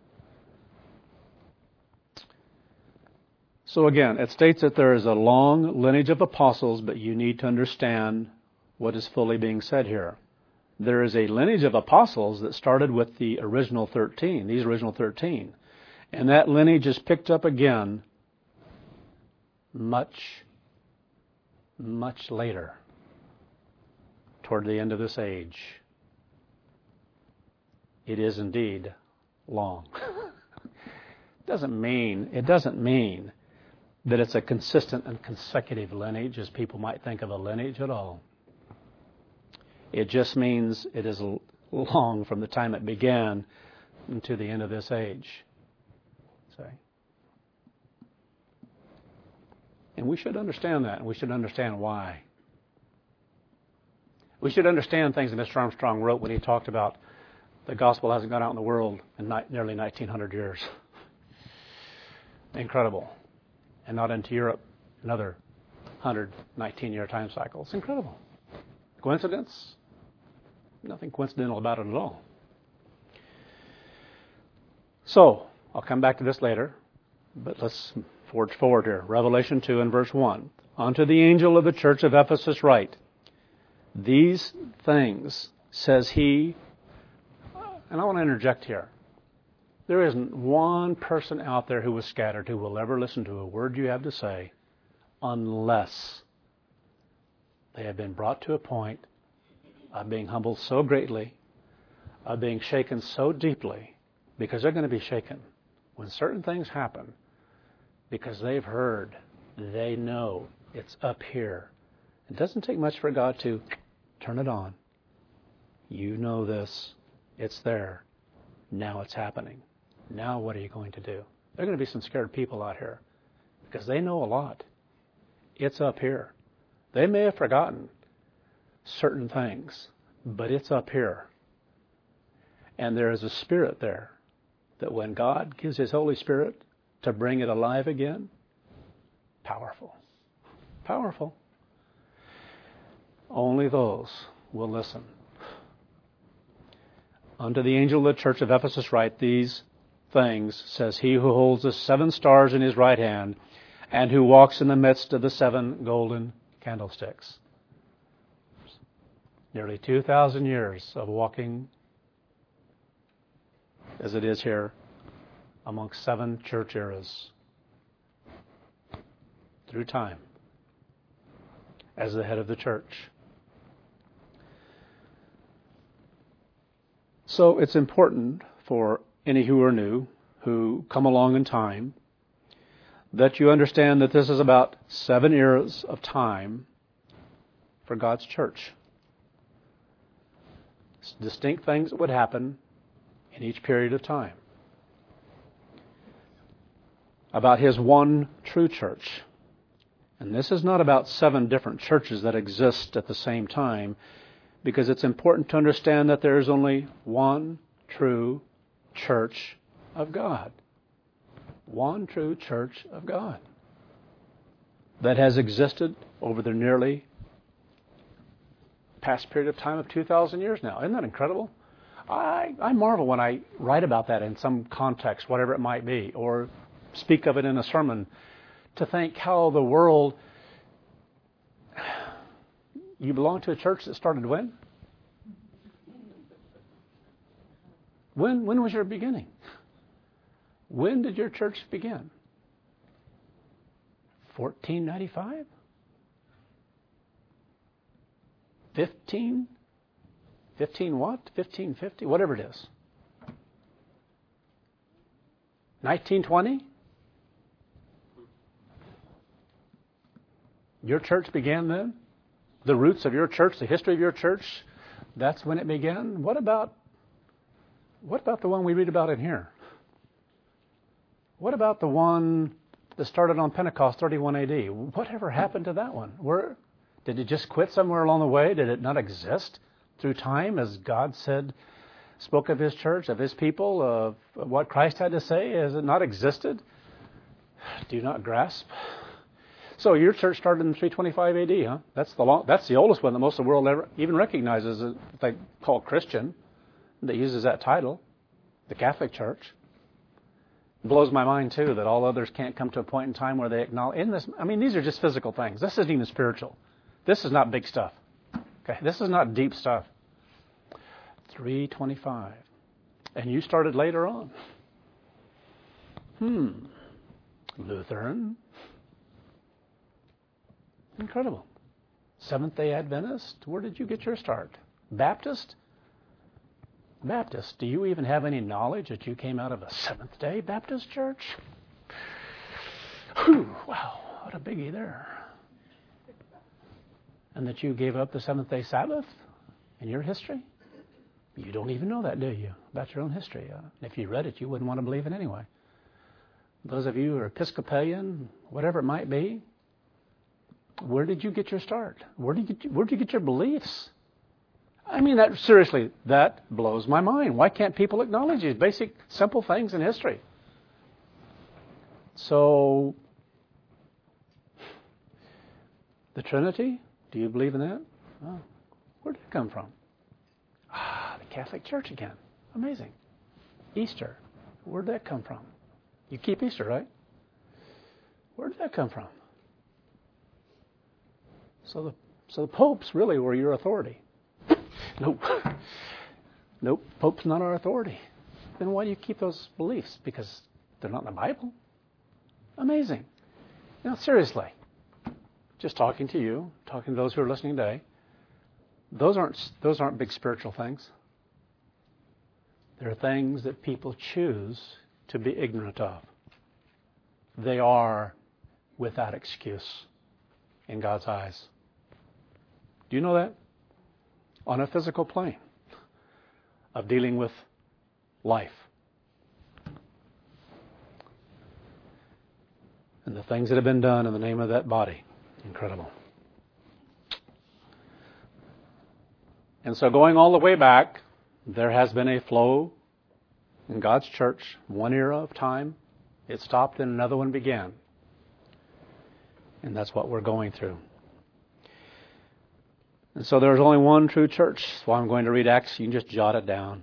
So again, it states that there is a long lineage of apostles, but you need to understand what is fully being said here. There is a lineage of apostles that started with the original thirteen, these original thirteen. And that lineage is picked up again much, much later, toward the end of this age. It is indeed long. Doesn't mean, it doesn't mean that it's a consistent and consecutive lineage, as people might think of a lineage at all. It just means it is long from the time it began to the end of this age. See? And we should understand that, and we should understand why. We should understand things that Mister Armstrong wrote when he talked about the gospel hasn't gone out in the world in ni- nearly nineteen hundred years. Incredible. And not into Europe, another one hundred nineteen year time cycle. It's incredible. Coincidence? Nothing coincidental about it at all. So, I'll come back to this later, but let's forge forward here. Revelation two and verse one. Unto the angel of the church of Ephesus write, these things says he, and I want to interject here. There isn't one person out there who was scattered who will ever listen to a word you have to say unless they have been brought to a point of being humbled so greatly, of being shaken so deeply, because they're going to be shaken when certain things happen, because they've heard, they know it's up here. It doesn't take much for God to turn it on. You know this. It's there. Now it's happening. Now what are you going to do? There are going to be some scared people out here because they know a lot. It's up here. They may have forgotten certain things, but it's up here. And there is a spirit there that when God gives His Holy Spirit to bring it alive again, powerful. Powerful. Only those will listen. Unto the angel of the church of Ephesus write, these things says he who holds the seven stars in his right hand and who walks in the midst of the seven golden candlesticks. Nearly two thousand years of walking, as it is here, amongst seven church eras through time as the head of the church. So it's important for any who are new, who come along in time, that you understand that this is about seven eras of time for God's church. Distinct things that would happen in each period of time. about His one true church. And this is not about seven different churches that exist at the same time, because it's important to understand that there is only one true church of God. One true church of God that has existed over the nearly past period of time of two thousand years now. Isn't that incredible? I, I marvel when I write about that in some context, whatever it might be, or speak of it in a sermon, to think how the world... You belong to a church that started when? When, when was your beginning? When did your church begin? fourteen ninety-five? fifteen? fifteen what? fifteen fifty? Whatever it is. nineteen twenty? Your church began then? The roots of your church, the history of your church, that's when it began? What about what about the one we read about in here? What about the one that started on Pentecost, thirty-one A D? Whatever happened to that one? Where did it just quit somewhere along the way? Did it not exist through time, as God said, spoke of His church, of His people, of what Christ had to say? Has it not existed? Do you not grasp? So your church started in three twenty-five A D, huh? That's the long, that's the oldest one that most of the world ever even recognizes. If they call Christian, that uses that title, the Catholic Church. It blows my mind too that all others can't come to a point in time where they acknowledge. In this, I mean, these are just physical things. This isn't even spiritual. This is not big stuff. Okay, this is not deep stuff. three twenty-five, and you started later on. Hmm, Lutheran. Incredible. Seventh-day Adventist? Where did you get your start? Baptist? Baptist. Do you even have any knowledge that you came out of a Seventh-day Baptist church? Whew, wow, what a biggie there. And that you gave up the seventh-day Sabbath in your history? You don't even know that, do you, about your own history? Uh, if you read it, you wouldn't want to believe it anyway. Those of you who are Episcopalian, whatever it might be, where did you get your start? Where did you get, where did you get your beliefs? I mean, that seriously, that blows my mind. Why can't people acknowledge these basic, simple things in history? So, the Trinity, do you believe in that? Oh, where did it come from? Ah, the Catholic Church again. Amazing. Easter, where did that come from? You keep Easter, right? Where did that come from? So the so the popes really were your authority. Nope. Nope. Pope's not our authority. Then why do you keep those beliefs? Because they're not in the Bible? Amazing. Now, seriously, just talking to you, talking to those who are listening today, those aren't those aren't big spiritual things. They're things that people choose to be ignorant of. They are without excuse in God's eyes. Do you know that? On a physical plane of dealing with life. And the things that have been done in the name of that body. Incredible. And so going all the way back, there has been a flow in God's church, one era of time. It stopped and another one began. And that's what we're going through. And so there's only one true church. So I'm going to read Acts. You can just jot it down.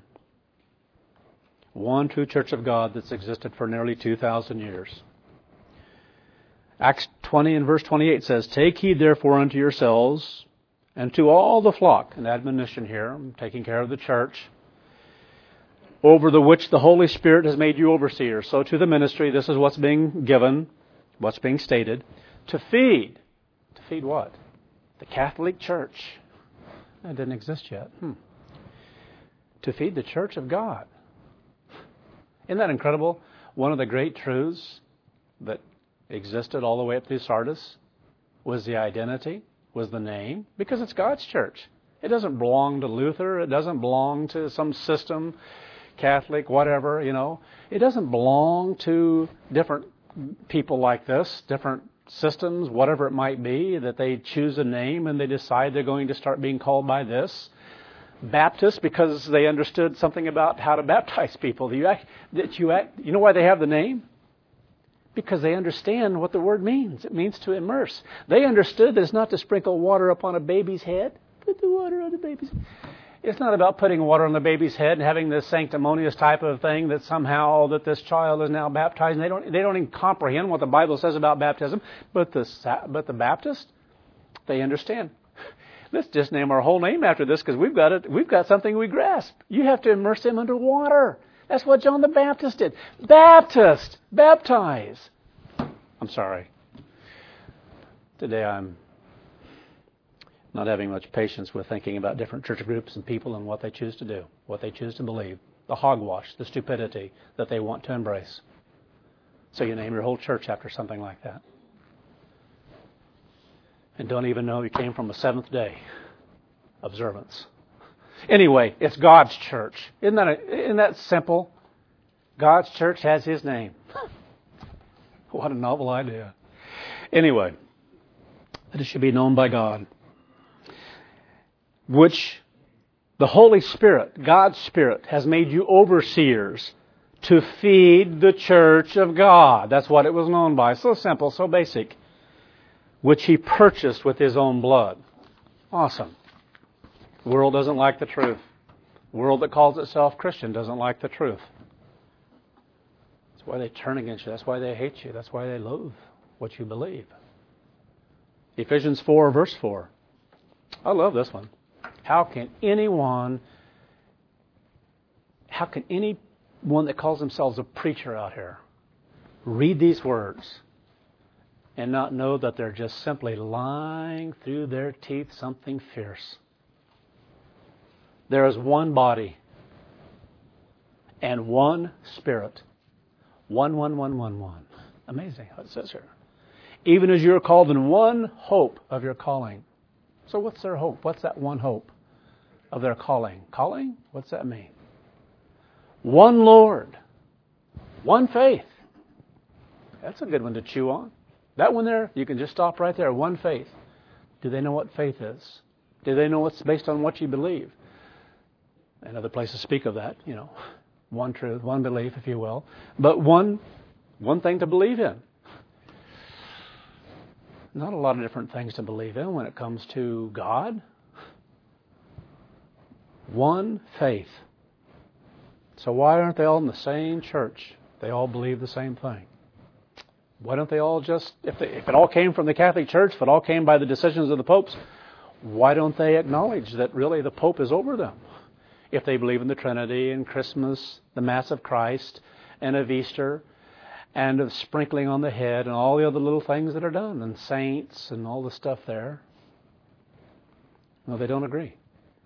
One true church of God that's existed for nearly two thousand years. Acts twenty and verse twenty-eight says, "Take heed therefore unto yourselves and to all the flock," an admonition here, I'm taking care of the church, "over the which the Holy Spirit has made you overseers." So to the ministry, this is what's being given, what's being stated, to feed. To feed what? The Catholic Church. That didn't exist yet. Hmm. To feed the church of God. Isn't that incredible? One of the great truths that existed all the way up through Sardis was the identity, was the name, because it's God's church. It doesn't belong to Luther. It doesn't belong to some system, Catholic, whatever, you know. It doesn't belong to different people like this, different systems, whatever it might be, that they choose a name and they decide they're going to start being called by this. Baptist, because they understood something about how to baptize people. You, act, that you, act, you know why they have the name? Because they understand what the word means. It means to immerse. They understood that it's not to sprinkle water upon a baby's head. Put the water on the baby's head. It's not about putting water on the baby's head and having this sanctimonious type of thing that somehow that this child is now baptized. And they don't they don't even comprehend what the Bible says about baptism. But the but the Baptist, they understand. Let's just name our whole name after this because we've got it. We've got something we grasp. You have to immerse them under water. That's what John the Baptist did. Baptist, baptize. I'm sorry. Today I'm not having much patience with thinking about different church groups and people and what they choose to do, what they choose to believe, the hogwash, the stupidity that they want to embrace. So you name your whole church after something like that. And don't even know you came from a seventh day observance. Anyway, it's God's church. Isn't that, a, isn't that simple? God's church has His name. What a novel idea. Anyway, that it should be known by God. Which the Holy Spirit, God's Spirit, has made you overseers to feed the church of God. That's what it was known by. So simple, so basic. Which He purchased with His own blood. Awesome. The world doesn't like the truth. The world that calls itself Christian doesn't like the truth. That's why they turn against you. That's why they hate you. That's why they loathe what you believe. Ephesians four, verse four. I love this one. How can anyone, how can anyone that calls themselves a preacher out here read these words and not know that they're just simply lying through their teeth something fierce? There is one body and one Spirit. One, one, one, one, one. Amazing how it says here. Even as you're called in one hope of your calling. So what's their hope? What's that one hope of their calling? Calling? What's that mean? One Lord. One faith. That's a good one to chew on. That one there, you can just stop right there. One faith. Do they know what faith is? Do they know it's based on what you believe? And other places speak of that, you know. One truth, one belief, if you will. But one, one thing to believe in. Not a lot of different things to believe in when it comes to God. One faith. So why aren't they all in the same church? They all believe the same thing. Why don't they all just, if, they, if it all came from the Catholic Church, if it all came by the decisions of the popes, why don't they acknowledge that really the Pope is over them? If they believe in the Trinity and Christmas, the Mass of Christ, and of Easter, and of sprinkling on the head, and all the other little things that are done, and saints, and all the stuff there. No, they don't agree.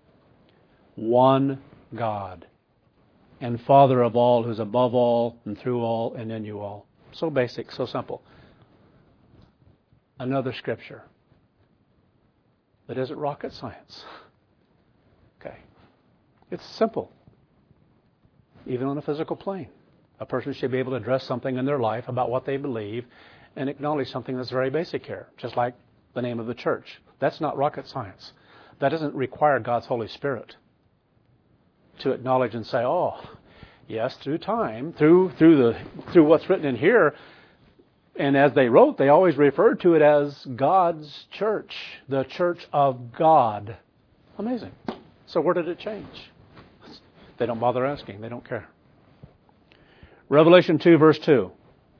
One God, and Father of all, who's above all, and through all, and in you all. So basic, so simple. Another scripture that isn't rocket science. Okay. It's simple. Even on a physical plane. A person should be able to address something in their life about what they believe and acknowledge something that's very basic here, just like the name of the church. That's not rocket science. That doesn't require God's Holy Spirit to acknowledge and say, oh, yes, through time, through through the through what's written in here, and as they wrote, they always referred to it as God's church, the church of God. Amazing. So where did it change? They don't bother asking. They don't care. Revelation two, verse two.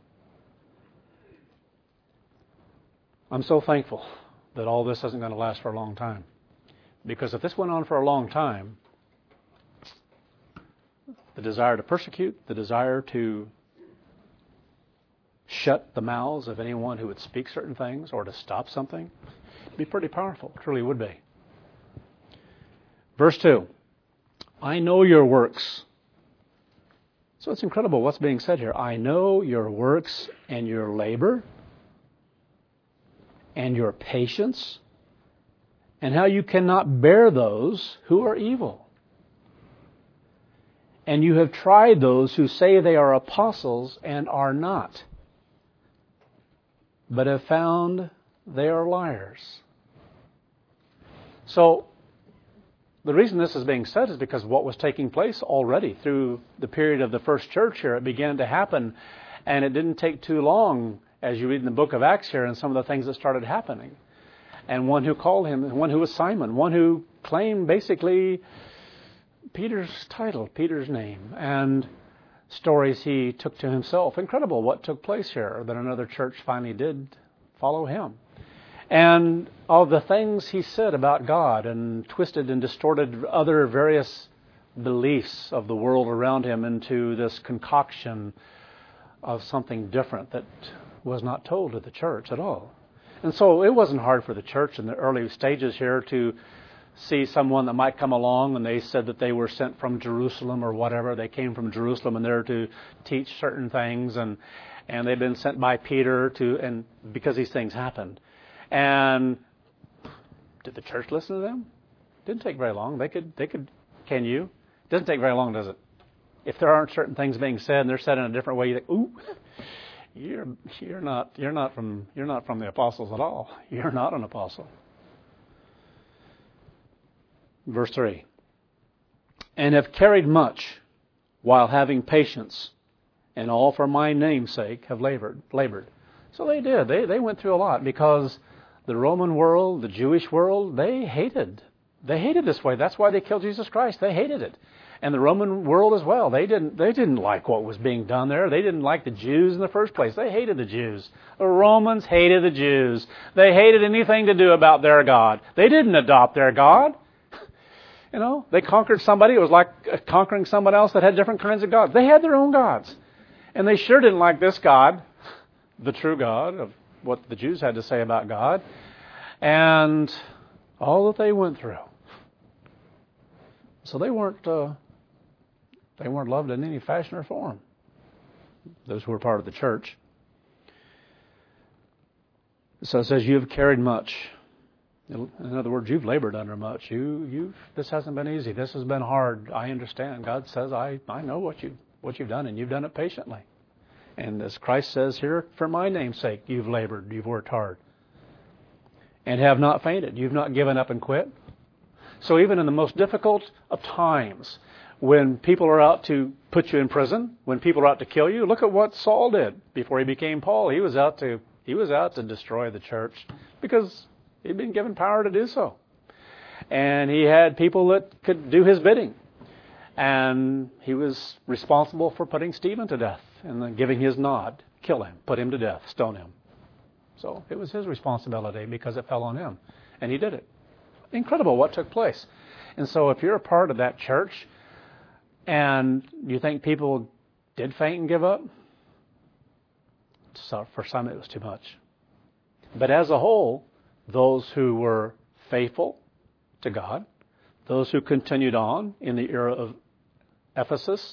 I'm so thankful that all this isn't going to last for a long time. Because if this went on for a long time, the desire to persecute, the desire to shut the mouths of anyone who would speak certain things or to stop something, would be pretty powerful. It truly would be. Verse two. I know your works. So it's incredible what's being said here. I know your works and your labor and your patience and how you cannot bear those who are evil. And you have tried those who say they are apostles and are not, but have found they are liars. So, the reason this is being said is because what was taking place already through the period of the first church here, it began to happen, and it didn't take too long, as you read in the book of Acts here, and some of the things that started happening. And one who called him, one who was Simon, one who claimed basically Peter's title, Peter's name, and stories he took to himself. Incredible what took place here, that another church finally did follow him. And of the things he said about God and twisted and distorted other various beliefs of the world around him into this concoction of something different that was not told to the church at all. And so it wasn't hard for the church in the early stages here to see someone that might come along, and they said that they were sent from Jerusalem or whatever. They came from Jerusalem and they're to teach certain things, and and they've been sent by Peter to, and because these things happened. And did the church listen to them? Didn't take very long. They could, they could, can you? Doesn't take very long, does it? If there aren't certain things being said and they're said in a different way, you think, ooh, you're you're not you're not from you're not from the apostles at all. You're not an apostle. Verse three. And have carried much while having patience, and all for my name's sake have labored labored. So they did. They they went through a lot because the Roman world, the Jewish world, they hated. They hated this way. That's why they killed Jesus Christ. They hated it. And the Roman world as well. They didn't they didn't like what was being done there. They didn't like the Jews in the first place. They hated the Jews. The Romans hated the Jews. They hated anything to do about their God. They didn't adopt their God. You know, they conquered somebody. It was like conquering someone else that had different kinds of gods. They had their own gods. And they sure didn't like this God, the true God, of what the Jews had to say about God, and all that they went through. So they weren't uh, they weren't loved in any fashion or form, those who were part of the church. So it says, you have carried much. In other words, you've labored under much. You, you've. This hasn't been easy. This has been hard. I understand. God says, I, I know what you what you've done, and you've done it patiently. And as Christ says here, for my name's sake, you've labored, you've worked hard, and have not fainted. You've not given up and quit. So even in the most difficult of times, when people are out to put you in prison, when people are out to kill you, look at what Saul did before he became Paul. He was out to he was out to destroy the church because he'd been given power to do so. And he had people that could do his bidding. And he was responsible for putting Stephen to death and then giving his nod, kill him, put him to death, stone him. So it was his responsibility because it fell on him. And he did it. Incredible what took place. And so if you're a part of that church and you think people did faint and give up, so for some it was too much. But as a whole, those who were faithful to God, those who continued on in the era of Ephesus,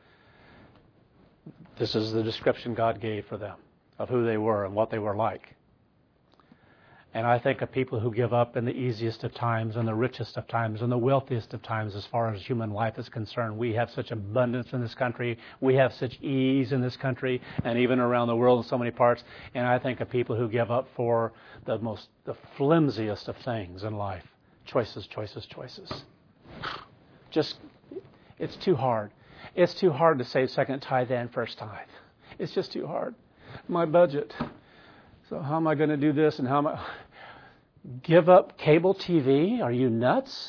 this is the description God gave for them of who they were and what they were like. And I think of people who give up in the easiest of times and the richest of times and the wealthiest of times as far as human life is concerned. We have such abundance in this country. We have such ease in this country and even around the world in so many parts. And I think of people who give up for the most, the flimsiest of things in life. Choices, choices, choices. Just, it's too hard. It's too hard to save second tithe and first tithe. It's just too hard. My budget. So how am I going to do this and how am I... Give up cable T V? Are you nuts?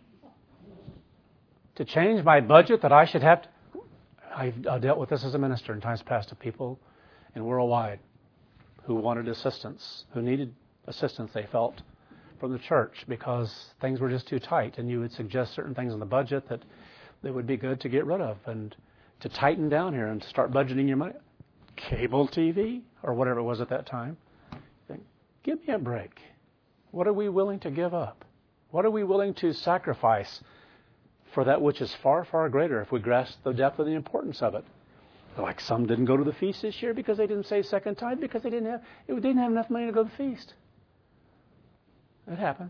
To change my budget that I should have to... I've, I've dealt with this as a minister in times past to people in worldwide who wanted assistance, who needed assistance, they felt, from the church because things were just too tight, and you would suggest certain things in the budget that, that would be good to get rid of and to tighten down here and to start budgeting your money. Cable T V or whatever it was at that time. Think, give me a break. What are we willing to give up? What are we willing to sacrifice for that which is far, far greater if we grasp the depth of the importance of it? Like some didn't go to the feast this year because they didn't save second tithe because they didn't have they didn't have enough money to go to the feast. It happened.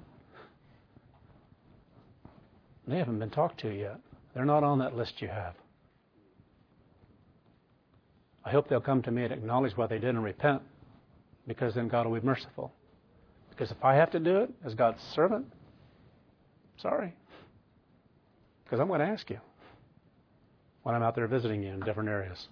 They haven't been talked to yet. They're not on that list you have. I hope they'll come to me and acknowledge what they did and repent. because then God will be merciful. Because if I have to do it as God's servant, sorry. Because I'm going to ask you when I'm out there visiting you in different areas.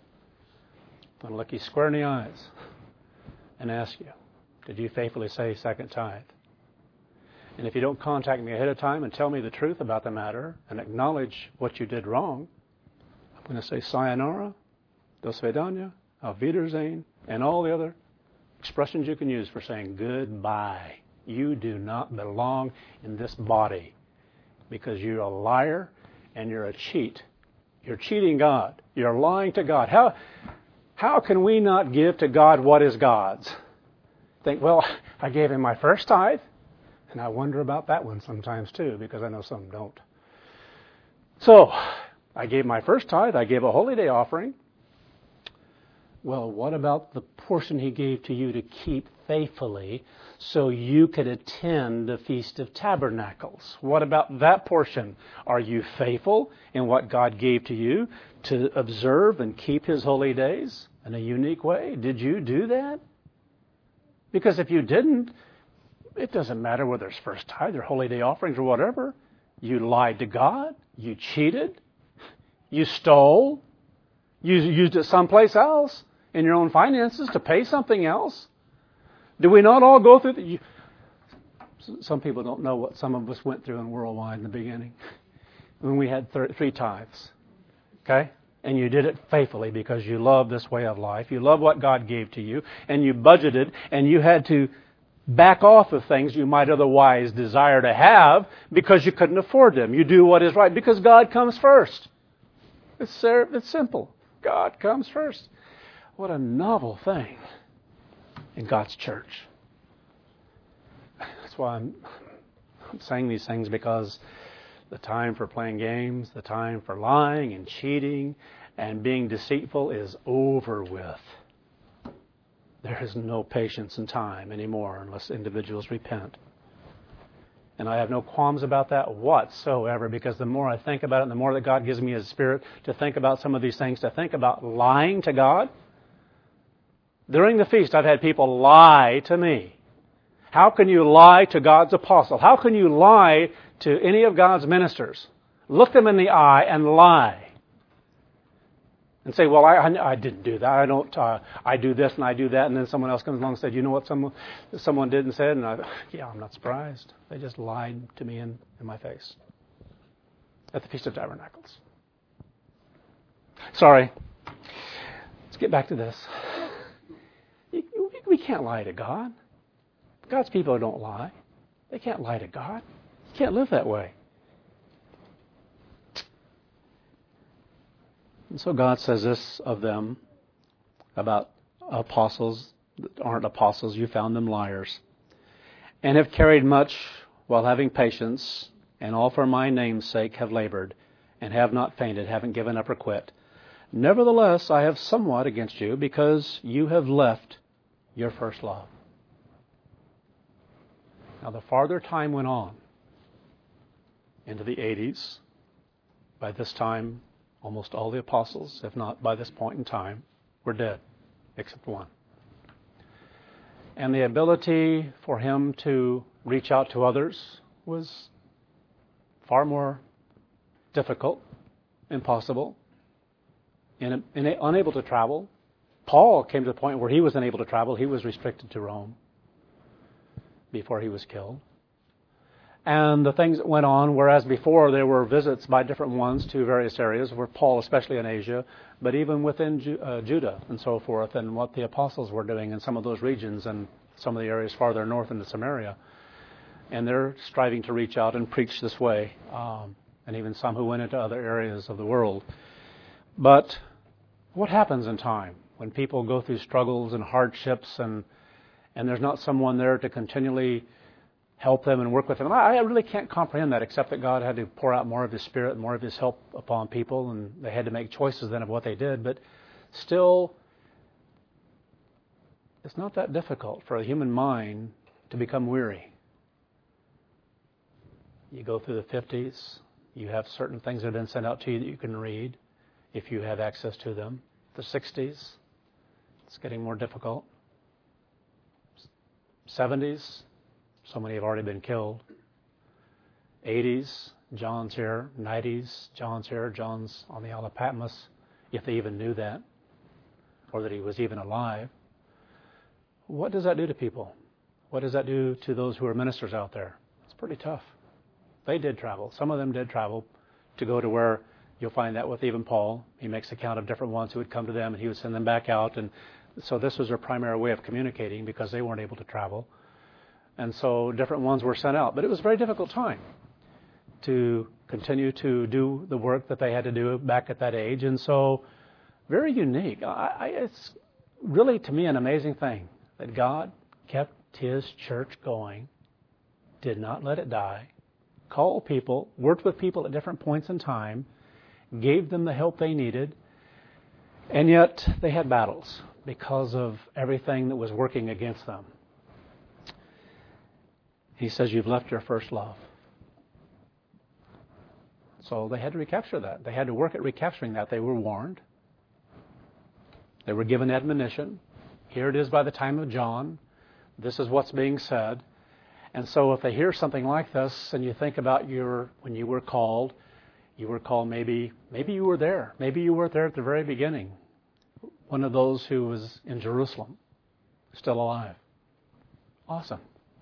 I'm going to look you square in the eyes and ask you, did you faithfully say second tithe? And if you don't contact me ahead of time and tell me the truth about the matter and acknowledge what you did wrong, I'm going to say sayonara, do svidaniya, auf Wiedersehen, and all the other expressions you can use for saying goodbye. You do not belong in this body because you're a liar and you're a cheat. You're cheating God. You're lying to God. How, how can we not give to God what is God's? Think, well, I gave him my first tithe. And I wonder about that one sometimes too, because I know some don't. So, I gave my first tithe. I gave a holy day offering. Well, what about the portion he gave to you to keep faithfully so you could attend the Feast of Tabernacles? What about that portion? Are you faithful in what God gave to you to observe and keep his holy days in a unique way? Did you do that? Because if you didn't, it doesn't matter whether it's first tithe or holy day offerings or whatever. You lied to God. You cheated. You stole. You used it someplace else in your own finances to pay something else. Do we not all go through the... You, some people don't know what some of us went through in Worldwide in the beginning when we had th- three tithes. Okay? And you did it faithfully because you love this way of life. You love what God gave to you. And you budgeted and you had to back off of things you might otherwise desire to have because you couldn't afford them. You do what is right because God comes first. It's, it's simple. God comes first. What a novel thing in God's church. That's why I'm, I'm saying these things, because the time for playing games, the time for lying and cheating and being deceitful is over with. There is no patience and time anymore unless individuals repent. And I have no qualms about that whatsoever, because the more I think about it and the more that God gives me His Spirit to think about some of these things, to think about lying to God. During the feast, I've had people lie to me. How can you lie to God's apostle? How can you lie to any of God's ministers? Look them in the eye and lie. And say, well, I, I, I didn't do that. I don't. Uh, I do this and I do that. And then someone else comes along and said, you know what someone someone did and said? And I, yeah, I'm not surprised. They just lied to me in, in my face at the Feast of Tabernacles. Sorry. Let's get back to this. We can't lie to God. God's people don't lie. They can't lie to God. You can't live that way. And so God says this of them about apostles that aren't apostles. You found them liars. And have carried much while having patience, and all for my name's sake have labored, and have not fainted, haven't given up or quit. Nevertheless, I have somewhat against you, because you have left your first love. Now, the farther time went on, into the eighties, by this time, almost all the apostles, if not by this point in time, were dead, except one. And the ability for him to reach out to others was far more difficult, impossible, and, and unable to travel. Paul came to the point where he was unable to travel. He was restricted to Rome before he was killed. And the things that went on, whereas before there were visits by different ones to various areas, where Paul, especially in Asia, but even within Ju- uh, Judah and so forth, and what the apostles were doing in some of those regions and some of the areas farther north into Samaria. And they're striving to reach out and preach this way, um, and even some who went into other areas of the world. But what happens in time when people go through struggles and hardships, and and there's not someone there to continually help them and work with them? I really can't comprehend that, except that God had to pour out more of His Spirit and more of His help upon people, and they had to make choices then of what they did. But still, it's not that difficult for a human mind to become weary. You go through the fifties, you have certain things that have been sent out to you that you can read, if you have access to them. The sixties, it's getting more difficult. seventies, so many have already been killed. eighties, John's here. nineties, John's here. John's on the Isle of Patmos, if they even knew that, or that he was even alive. What does that do to people? What does that do to those who are ministers out there? It's pretty tough. They did travel. Some of them did travel to go to where you'll find that with even Paul. He makes account of different ones who would come to them, and he would send them back out. And so this was their primary way of communicating because they weren't able to travel. And so different ones were sent out. But it was a very difficult time to continue to do the work that they had to do back at that age. And so very unique. I, I, it's really, to me, an amazing thing that God kept his church going, did not let it die, called people, worked with people at different points in time, gave them the help they needed, and yet they had battles because of everything that was working against them. He says, you've left your first love. So they had to recapture that. They had to work at recapturing that. They were warned. They were given admonition. Here it is by the time of John. This is what's being said. And so if they hear something like this and you think about your when you were called, you were called maybe, maybe you were there. Maybe you were there at the very beginning. One of those who was in Jerusalem, still alive. Awesome.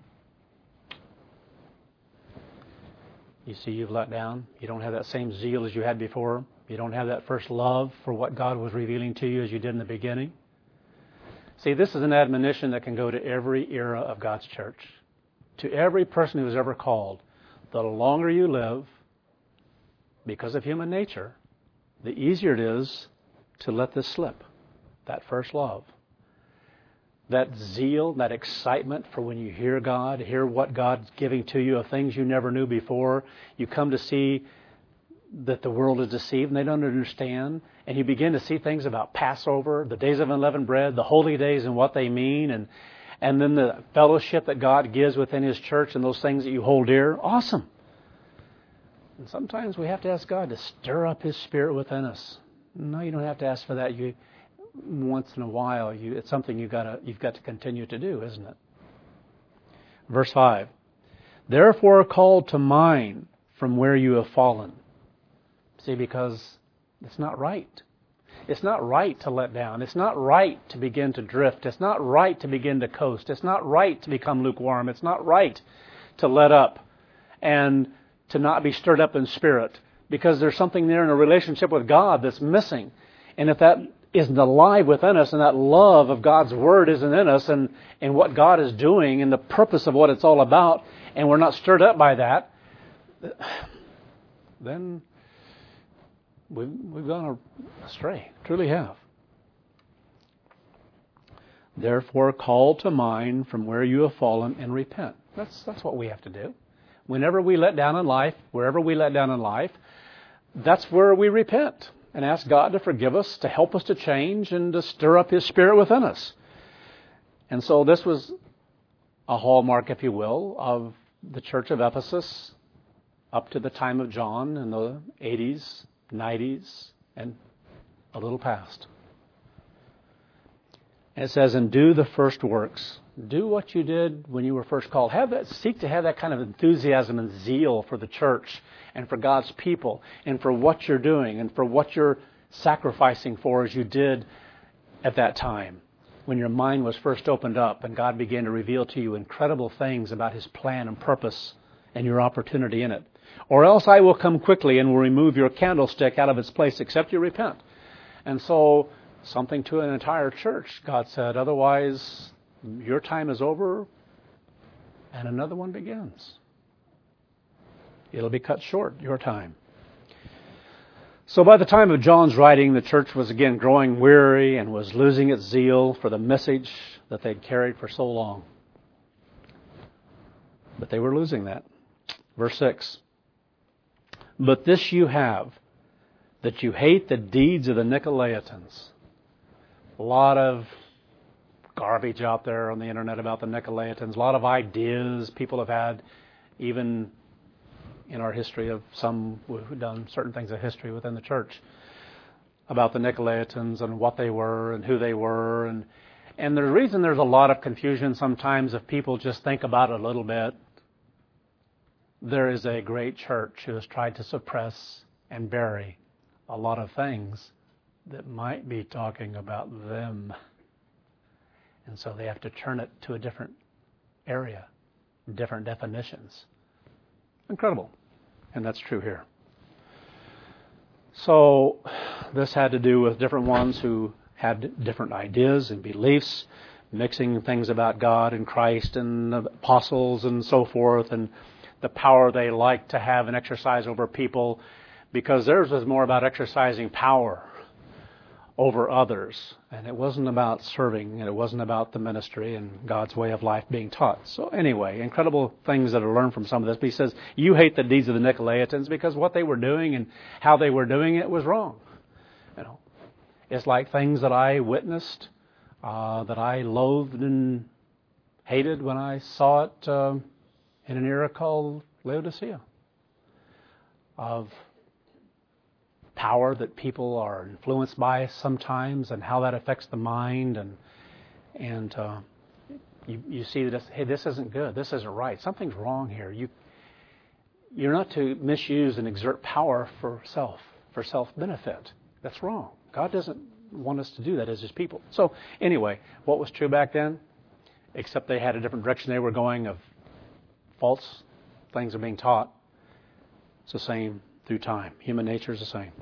You see, you've let down. You don't have that same zeal as you had before. You don't have that first love for what God was revealing to you as you did in the beginning. See, this is an admonition that can go to every era of God's church. To every person who is ever called. The longer you live, because of human nature, the easier it is to let this slip. That first love. That zeal, that excitement for when you hear God, hear what God's giving to you of things you never knew before. You come to see that the world is deceived and they don't understand. And you begin to see things about Passover, the days of unleavened bread, the holy days and what they mean. And, and then the fellowship that God gives within His church and those things that you hold dear. Awesome. And sometimes we have to ask God to stir up His Spirit within us. No, you don't have to ask for that. You once in a while, you, it's something you gotta, you've got to continue to do, isn't it? Verse five. Therefore call to mind from where you have fallen. See, because it's not right. It's not right to let down. It's not right to begin to drift. It's not right to begin to coast. It's not right to become lukewarm. It's not right to let up and to not be stirred up in spirit, because there's something there in a relationship with God that's missing. And if that isn't alive within us and that love of God's Word isn't in us and, and what God is doing and the purpose of what it's all about, and we're not stirred up by that, then we've, we've gone astray. Truly have. Therefore call to mind from where you have fallen and repent. That's, that's what we have to do. Whenever we let down in life, wherever we let down in life, that's where we repent and ask God to forgive us, to help us to change, and to stir up His Spirit within us. And so this was a hallmark, if you will, of the church of Ephesus up to the time of John in the eighties, nineties, and a little past. And it says, and do the first works. Do what you did when you were first called. Have that, seek to have that kind of enthusiasm and zeal for the church and for God's people and for what you're doing and for what you're sacrificing for as you did at that time when your mind was first opened up and God began to reveal to you incredible things about His plan and purpose and your opportunity in it. Or else I will come quickly and will remove your candlestick out of its place except you repent. And so something to an entire church, God said. Otherwise, your time is over and another one begins. It'll be cut short, your time. So by the time of John's writing, the church was again growing weary and was losing its zeal for the message that they'd carried for so long. But they were losing that. Verse six. But this you have, that you hate the deeds of the Nicolaitans. A lot of garbage out there on the internet about the Nicolaitans. A lot of ideas people have had, even in our history of some who've done certain things of history within the church, about the Nicolaitans and what they were and who they were. And And the reason there's a lot of confusion sometimes, if people just think about it a little bit, there is a great church who has tried to suppress and bury a lot of things that might be talking about them. And so they have to turn it to a different area, different definitions. Incredible. And that's true here. So this had to do with different ones who had different ideas and beliefs, mixing things about God and Christ and apostles and so forth, and the power they liked to have and exercise over people, because theirs was more about exercising power over others. And it wasn't about serving, and it wasn't about the ministry and God's way of life being taught. So anyway, incredible things that are learned from some of this. But he says, you hate the deeds of the Nicolaitans because what they were doing and how they were doing it was wrong. You know, it's like things that I witnessed, uh, that I loathed and hated when I saw it uh, in an era called Laodicea, of power that people are influenced by sometimes, and how that affects the mind, and and uh, you you see that, hey, this isn't good, this isn't right, something's wrong here. You you're not to misuse and exert power for self, for self benefit. That's wrong. God doesn't want us to do that as His people. So anyway, what was true back then? Except they had a different direction they were going, of false things are being taught. It's the same through time. Human nature is the same.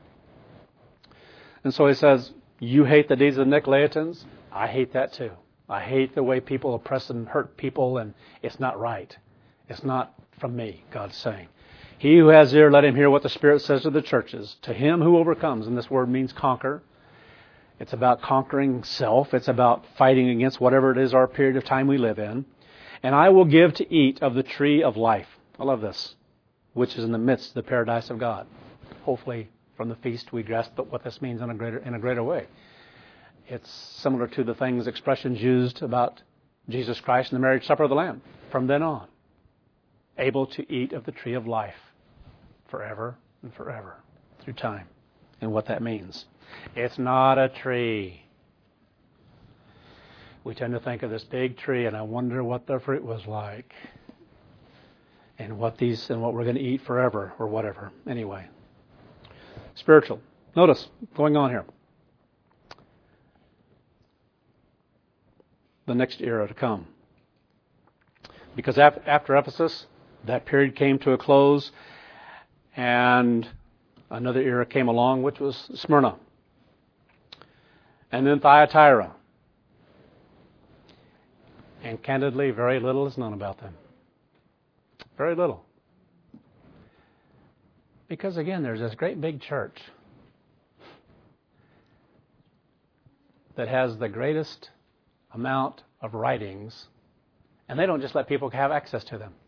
And so he says, you hate the deeds of the Nicolaitans. I hate that too. I hate the way people oppress and hurt people, and it's not right. It's not from me, God's saying. He who has ear, let him hear what the Spirit says to the churches. To him who overcomes, and this word means conquer. It's about conquering self. It's about fighting against whatever it is our period of time we live in. And I will give to eat of the tree of life. I love this. Which is in the midst of the paradise of God. Hopefully, from the feast, we grasp what this means in a greater in a greater way. It's similar to the things, expressions used about Jesus Christ and the marriage supper of the Lamb. From then on, able to eat of the tree of life forever and forever through time. And what that means. It's not a tree. We tend to think of this big tree, and I wonder what the fruit was like. And what these and what we're going to eat forever or whatever. Anyway. Spiritual. Notice, going on here. The next era to come. Because after Ephesus, that period came to a close, and another era came along, which was Smyrna. And then Thyatira. And candidly, very little is known about them. Very little. Because again, there's this great big church that has the greatest amount of writings, and they don't just let people have access to them.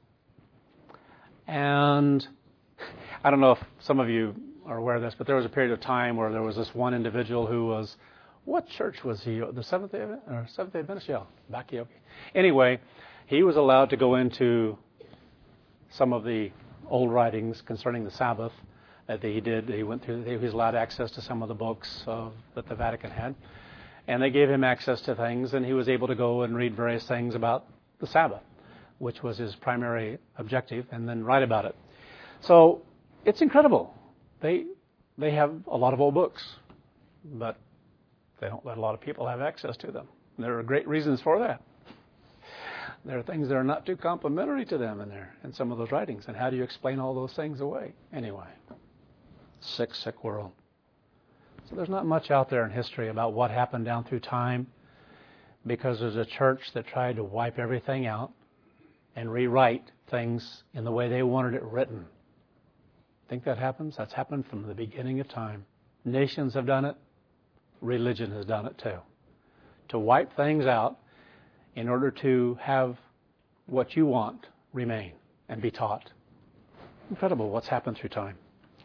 And I don't know if some of you are aware of this, but there was a period of time where there was this one individual who was, what church was he? The Seventh Day or Seventh Day Adventist? Yeah, Bakioki. Anyway, he was allowed to go into some of the old writings concerning the Sabbath that he did. He went through. He was allowed access to some of the books of, that the Vatican had, and they gave him access to things, and he was able to go and read various things about the Sabbath, which was his primary objective, and then write about it. So it's incredible. They they have a lot of old books, but they don't let a lot of people have access to them. There are great reasons for that. There are things that are not too complimentary to them in there, in some of those writings. And how do you explain all those things away? Anyway, sick, sick world. So there's not much out there in history about what happened down through time, because there's a church that tried to wipe everything out and rewrite things in the way they wanted it written. Think that happens? That's happened from the beginning of time. Nations have done it. Religion has done it too. To wipe things out in order to have what you want remain and be taught. Incredible what's happened through time.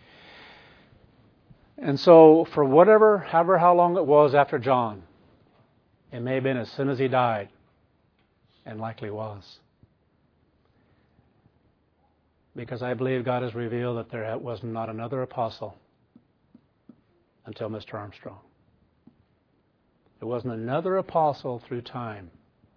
And so for whatever, however, how long it was after John, it may have been as soon as he died, and likely was. Because I believe God has revealed that there was not another apostle until Mister Armstrong. There wasn't another apostle through time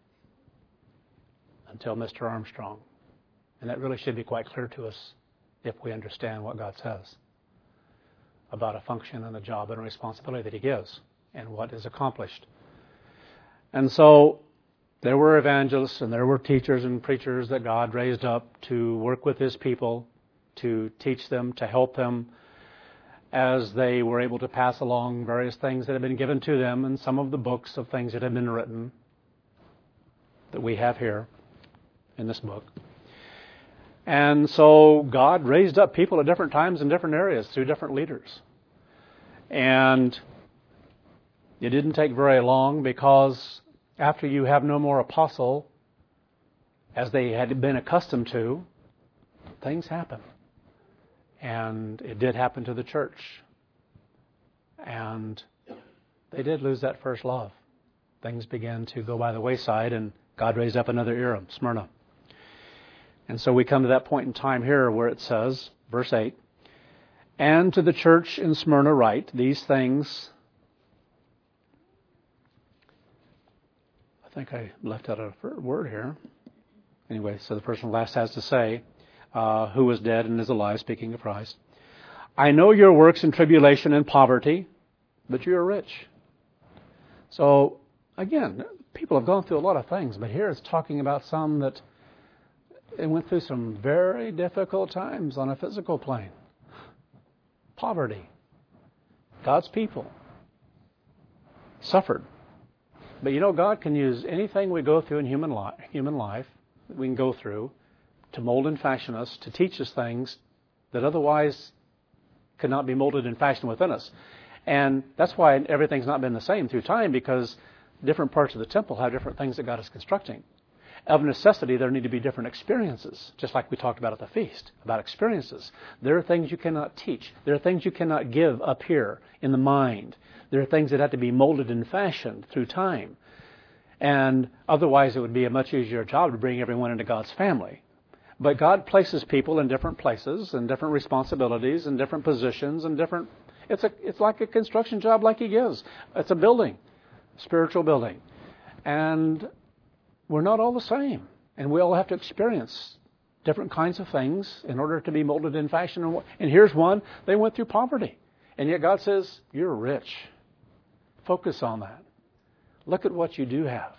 until Mister Armstrong. And that really should be quite clear to us if we understand what God says about a function and a job and a responsibility that He gives and what is accomplished. And so there were evangelists and there were teachers and preachers that God raised up to work with His people, to teach them, to help them as they were able to pass along various things that had been given to them and some of the books of things that had been written that we have here in this book. And so God raised up people at different times in different areas through different leaders. And it didn't take very long, because after you have no more apostle, as they had been accustomed to, things happen. And it did happen to the church. And they did lose that first love. Things began to go by the wayside, and God raised up another era, Smyrna. And so we come to that point in time here where it says, verse eight, "And to the church in Smyrna write these things." I think I left out a word here. Anyway, so the person last has to say, uh, who is dead and is alive, speaking of Christ. "I know your works in tribulation and poverty, but you are rich." So, again, people have gone through a lot of things, but here it's talking about some that they went through some very difficult times on a physical plane. Poverty. God's people suffered. But you know, God can use anything we go through in human life, human life that we can go through to mold and fashion us, to teach us things that otherwise could not be molded and fashioned within us. And that's why everything's not been the same through time, because different parts of the temple have different things that God is constructing. Of necessity, there need to be different experiences, just like we talked about at the feast, about experiences. There are things you cannot teach. There are things you cannot give up here in the mind. There are things that have to be molded and fashioned through time. And otherwise, it would be a much easier job to bring everyone into God's family. But God places people in different places and different responsibilities and different positions and different... It's a it's like a construction job like He gives. It's a building, spiritual building. And we're not all the same. And we all have to experience different kinds of things in order to be molded in fashion. And here's one. They went through poverty. And yet God says, you're rich. Focus on that. Look at what you do have.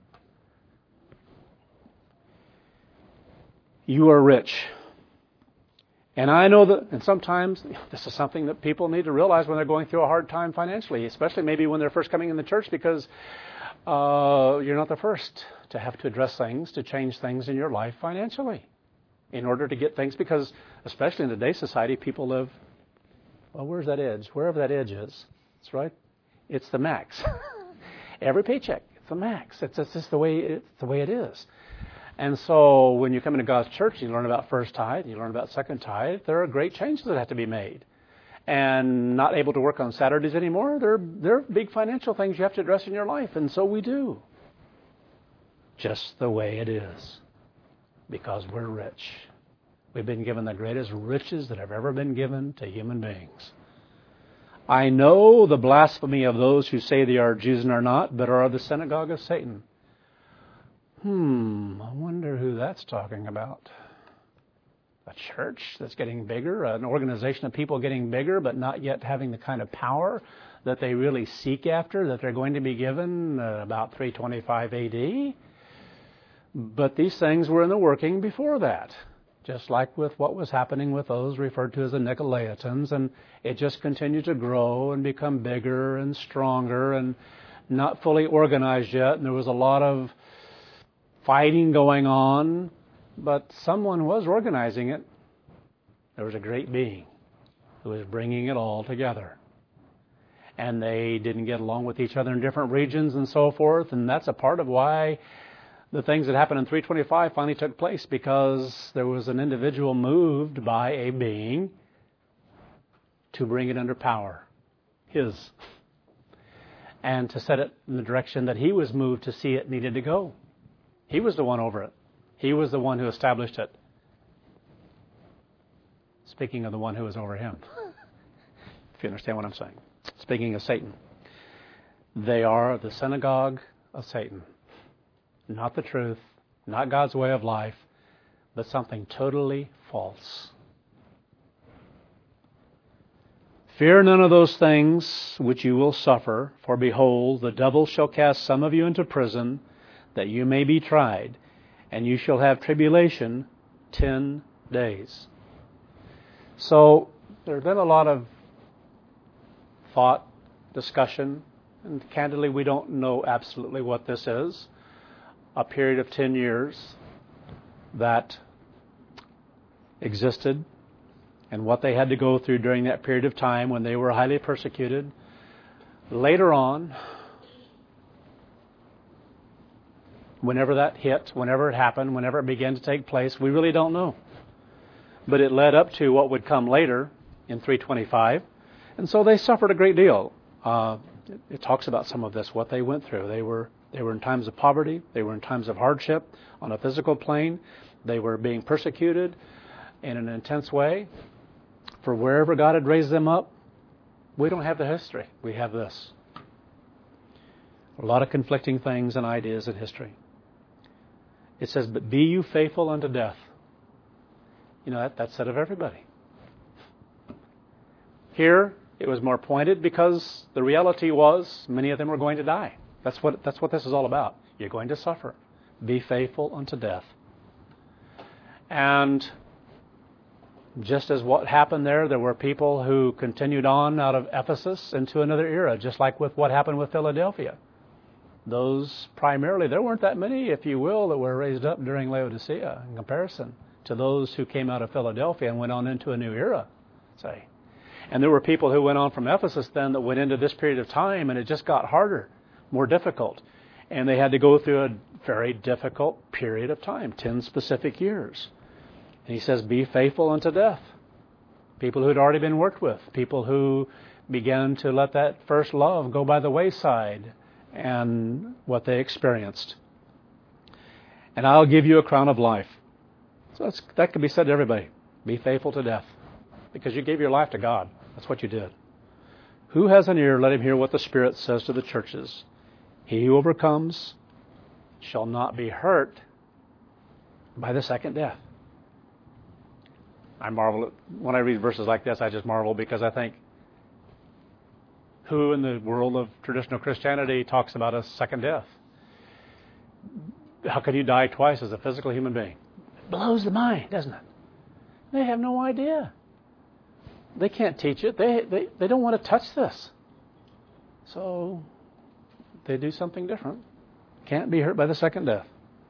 You are rich. And I know that, and sometimes this is something that people need to realize when they're going through a hard time financially, especially maybe when they're first coming in the church, because uh, you're not the first to have to address things, to change things in your life financially in order to get things, because especially in today's society, people live, well, where's that edge? Wherever that edge is, that's right. It's the max. Every paycheck, it's the max. It's, it's just the way it's the way it is. And so when you come into God's church, you learn about first tithe, you learn about second tithe. There are great changes that have to be made. And not able to work on Saturdays anymore, there, there are big financial things you have to address in your life. And so we do. Just the way it is. Because we're rich. We've been given the greatest riches that have ever been given to human beings. I know the blasphemy of those who say they are Jews and are not, but are of the synagogue of Satan. Hmm, I wonder who that's talking about. A church that's getting bigger, an organization of people getting bigger, but not yet having the kind of power that they really seek after, that they're going to be given uh, about three twenty-five A D. But these things were in the working before that, just like with what was happening with those referred to as the Nicolaitans, and it just continued to grow and become bigger and stronger and not fully organized yet, and there was a lot of fighting going on, but someone was organizing it. There was a great being who was bringing it all together. And they didn't get along with each other in different regions and so forth, and that's a part of why the things that happened in three twenty-five finally took place, because there was an individual moved by a being to bring it under power, his, and to set it in the direction that he was moved to see it needed to go. He was the one over it. He was the one who established it. Speaking of the one who was over him. If you understand what I'm saying. Speaking of Satan. They are the synagogue of Satan. Not the truth, not God's way of life, but something totally false. Fear none of those things which you will suffer, for behold, the devil shall cast some of you into prison, that you may be tried, and you shall have tribulation ten days. So there's been a lot of thought, discussion, and candidly we don't know absolutely what this is. A period of ten years that existed, and what they had to go through during that period of time when they were highly persecuted. Later on, whenever that hit, whenever it happened, whenever it began to take place, we really don't know. But it led up to what would come later in three twenty-five, and so they suffered a great deal. Uh, it, it talks about some of this, what they went through. They were they were in times of poverty. They were in times of hardship on a physical plane. They were being persecuted in an intense way. For wherever God had raised them up, we don't have the history. We have this. A lot of conflicting things and ideas in history. It says, but be you faithful unto death. You know, that, that's said of everybody. Here, it was more pointed because the reality was many of them were going to die. That's what, that's what this is all about. You're going to suffer. Be faithful unto death. And just as what happened there, there were people who continued on out of Ephesus into another era, just like with what happened with Philadelphia. Those primarily, there weren't that many, if you will, that were raised up during Laodicea in comparison to those who came out of Philadelphia and went on into a new era, say. And there were people who went on from Ephesus then that went into this period of time, and it just got harder, more difficult. And they had to go through a very difficult period of time, ten specific years. And he says, be faithful unto death. People who had already been worked with. People who began to let that first love go by the wayside and what they experienced. And I'll give you a crown of life. So that's, that can be said to everybody. Be faithful to death. Because you gave your life to God. That's what you did. Who has an ear, let him hear what the Spirit says to the churches. He who overcomes shall not be hurt by the second death. I marvel at, when I read verses like this, I just marvel because I think, who in the world of traditional Christianity talks about a second death? How can you die twice as a physical human being? It blows the mind, doesn't it? They have no idea. They can't teach it. They, they, they don't want to touch this. So they do something different. Can't be hurt by the second death.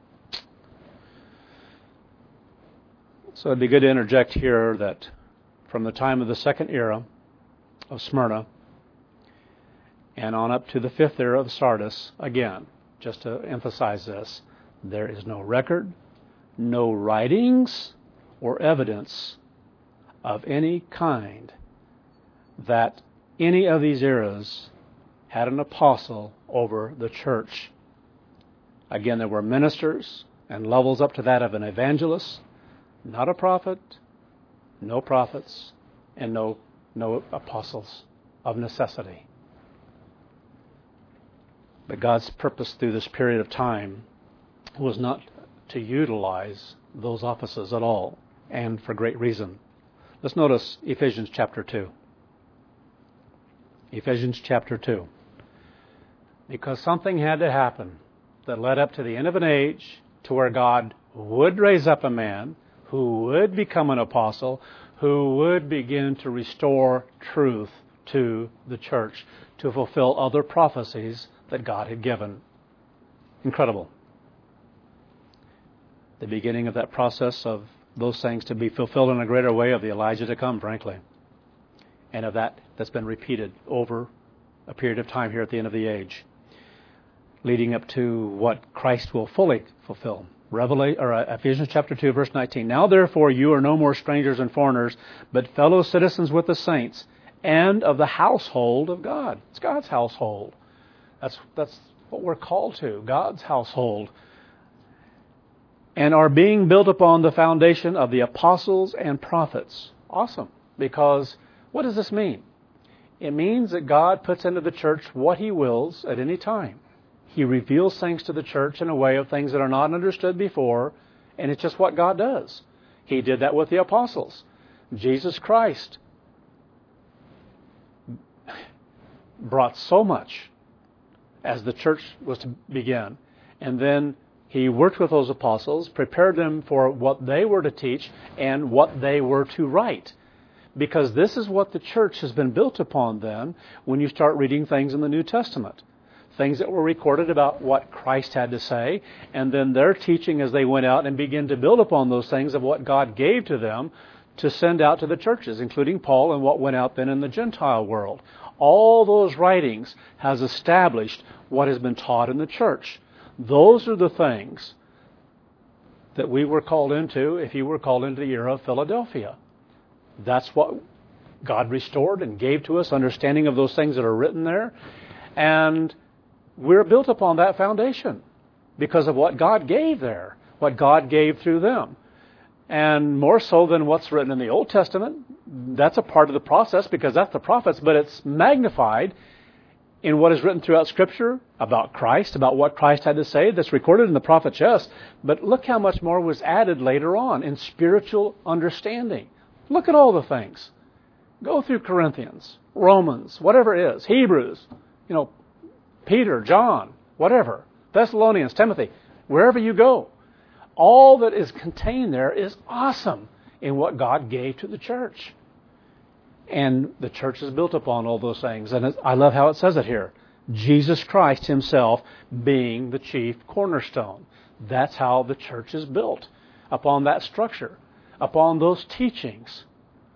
So it'd be good to interject here that from the time of the second era of Smyrna and on up to the fifth era of Sardis, again, just to emphasize this, there is no record, no writings or evidence of any kind that any of these eras had an apostle over the church. Again, there were ministers and levels up to that of an evangelist, not a prophet, no prophets, and no, no apostles of necessity. But God's purpose through this period of time was not to utilize those offices at all, and for great reason. Let's notice Ephesians chapter two. Ephesians chapter two. Because something had to happen that led up to the end of an age to where God would raise up a man who would become an apostle, who would begin to restore truth to the church, to fulfill other prophecies that God had given. Incredible. The beginning of that process of those things to be fulfilled in a greater way of the Elijah to come, frankly. And of that that's been repeated over a period of time here at the end of the age, leading up to what Christ will fully fulfill. Revelation, or uh, Ephesians chapter two, verse nineteen. Now therefore you are no more strangers and foreigners, but fellow citizens with the saints, and of the household of God. It's God's household. That's that's what we're called to, God's household. And are being built upon the foundation of the apostles and prophets. Awesome. Because what does this mean? It means that God puts into the church what He wills at any time. He reveals things to the church in a way of things that are not understood before, and it's just what God does. He did that with the apostles. Jesus Christ brought so much as the church was to begin. And then He worked with those apostles, prepared them for what they were to teach and what they were to write. Because this is what the church has been built upon then when you start reading things in the New Testament. Things that were recorded about what Christ had to say, and then their teaching as they went out and began to build upon those things of what God gave to them to send out to the churches, including Paul and what went out then in the Gentile world. All those writings has established what has been taught in the church. Those are the things that we were called into if you were called into the era of Philadelphia. That's what God restored and gave to us, understanding of those things that are written there. And we're built upon that foundation because of what God gave there, what God gave through them. And more so than what's written in the Old Testament, that's a part of the process because that's the prophets, but it's magnified in what is written throughout Scripture about Christ, about what Christ had to say, that's recorded in the prophets, yes. But look how much more was added later on in spiritual understanding. Look at all the things. Go through Corinthians, Romans, whatever it is, Hebrews, you know, Peter, John, whatever, Thessalonians, Timothy, wherever you go. All that is contained there is awesome in what God gave to the church. And the church is built upon all those things. And I love how it says it here. Jesus Christ Himself being the chief cornerstone. That's how the church is built. Upon that structure. Upon those teachings.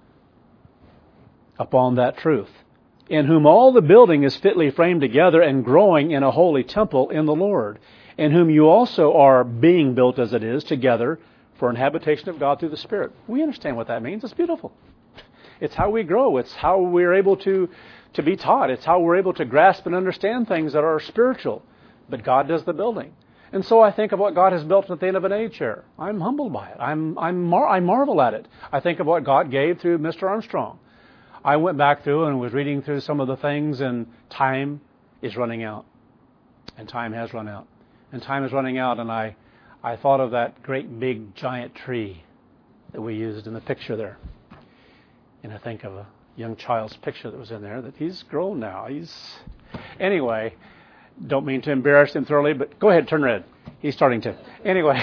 Upon that truth. In whom all the building is fitly framed together and growing in a holy temple in the Lord. In whom you also are being built as it is together for an habitation of God through the Spirit. We understand what that means. It's beautiful. It's how we grow. It's how we're able to, to be taught. It's how we're able to grasp and understand things that are spiritual. But God does the building. And so I think of what God has built at the end of an age here. I'm humbled by it. I'm, I'm mar- I marvel at it. I think of what God gave through Mister Armstrong. I went back through and was reading through some of the things, and time is running out. And time has run out. And time is running out, and I, I thought of that great big giant tree that we used in the picture there. And I think of a young child's picture that was in there, that he's grown now. He's Anyway, don't mean to embarrass him thoroughly, but go ahead, turn red. He's starting to. Anyway.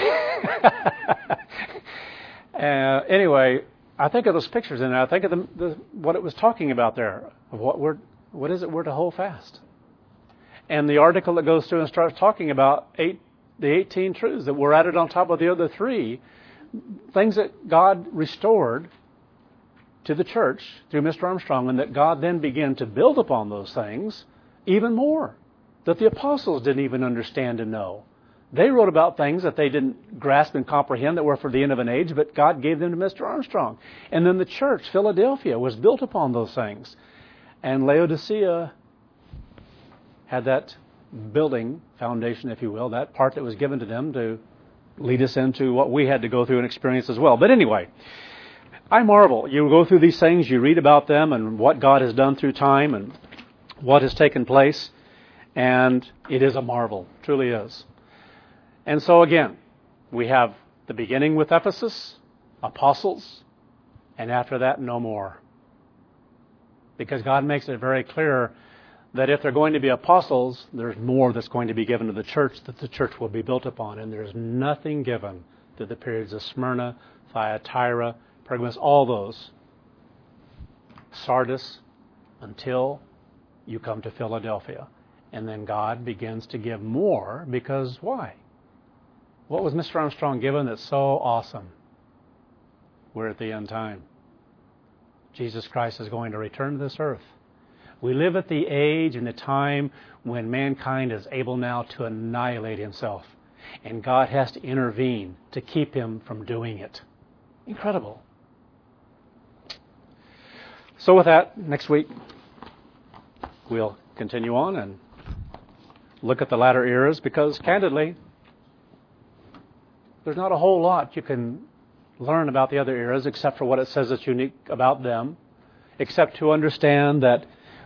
uh, anyway, I think of those pictures in there. I think of the, the, what it was talking about there. Of what we're, what is it we're to hold fast? And the article that goes through and starts talking about eight, the eighteen truths that were added on top of the other three, things that God restored to the church through Mister Armstrong, and that God then began to build upon those things even more, that the apostles didn't even understand and know. They wrote about things that they didn't grasp and comprehend that were for the end of an age, but God gave them to Mister Armstrong. And then the church, Philadelphia, was built upon those things. And Laodicea had that building foundation, if you will, that part that was given to them to lead us into what we had to go through and experience as well. But anyway, I marvel. You go through these things, you read about them and what God has done through time and what has taken place, and it is a marvel, truly is. And so again, we have the beginning with Ephesus, apostles, and after that, no more. Because God makes it very clear that if they're going to be apostles, there's more that's going to be given to the church that the church will be built upon. And there's nothing given to the periods of Smyrna, Thyatira, Pergamos, all those. Sardis, until you come to Philadelphia. And then God begins to give more because why? What was Mister Armstrong given that's so awesome? We're at the end time. Jesus Christ is going to return to this earth. We live at the age and the time when mankind is able now to annihilate himself. And God has to intervene to keep him from doing it. Incredible. So with that, next week, we'll continue on and look at the latter eras, because candidly, there's not a whole lot you can learn about the other eras except for what it says that's unique about them, except to understand that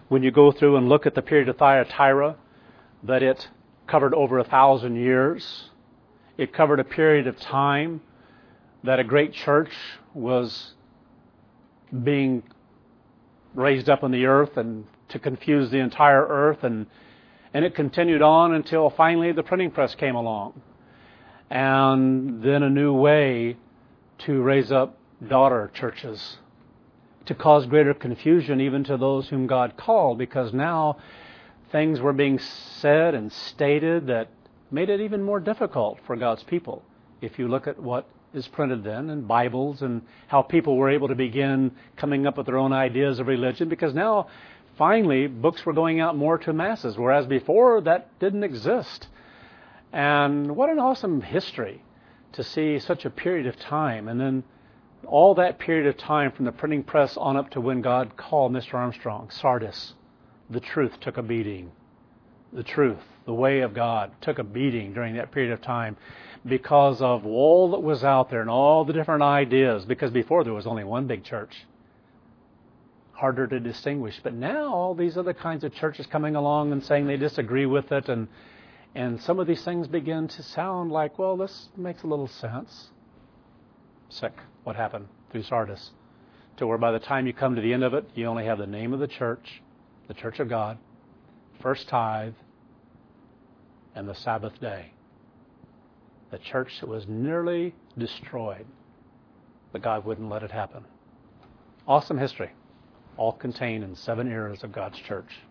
when you go through and look at the period of Thyatira, that it covered over a thousand years. It covered a period of time that a great church was being raised up in the earth and to confuse the entire earth, and and it continued on until finally the printing press came along, and then a new way to raise up daughter churches, to cause greater confusion even to those whom God called, because now things were being said and stated that made it even more difficult for God's people. If you look at what is printed then in Bibles and how people were able to begin coming up with their own ideas of religion, because now finally books were going out more to masses, whereas before that didn't exist. And what an awesome history to see such a period of time. And then all that period of time from the printing press on up to when God called Mister Armstrong, Sardis, the truth took a beating. The truth, the way of God, took a beating during that period of time because of all that was out there and all the different ideas, because before there was only one big church. Harder to distinguish. But now all these other kinds of churches coming along and saying they disagree with it, and and some of these things begin to sound like, well, this makes a little sense. Sick. What happened through Sardis? To where by the time you come to the end of it, you only have the name of the church, the Church of God, first tithe, and the Sabbath day. The church that was nearly destroyed, but God wouldn't let it happen. Awesome history, all contained in seven eras of God's church.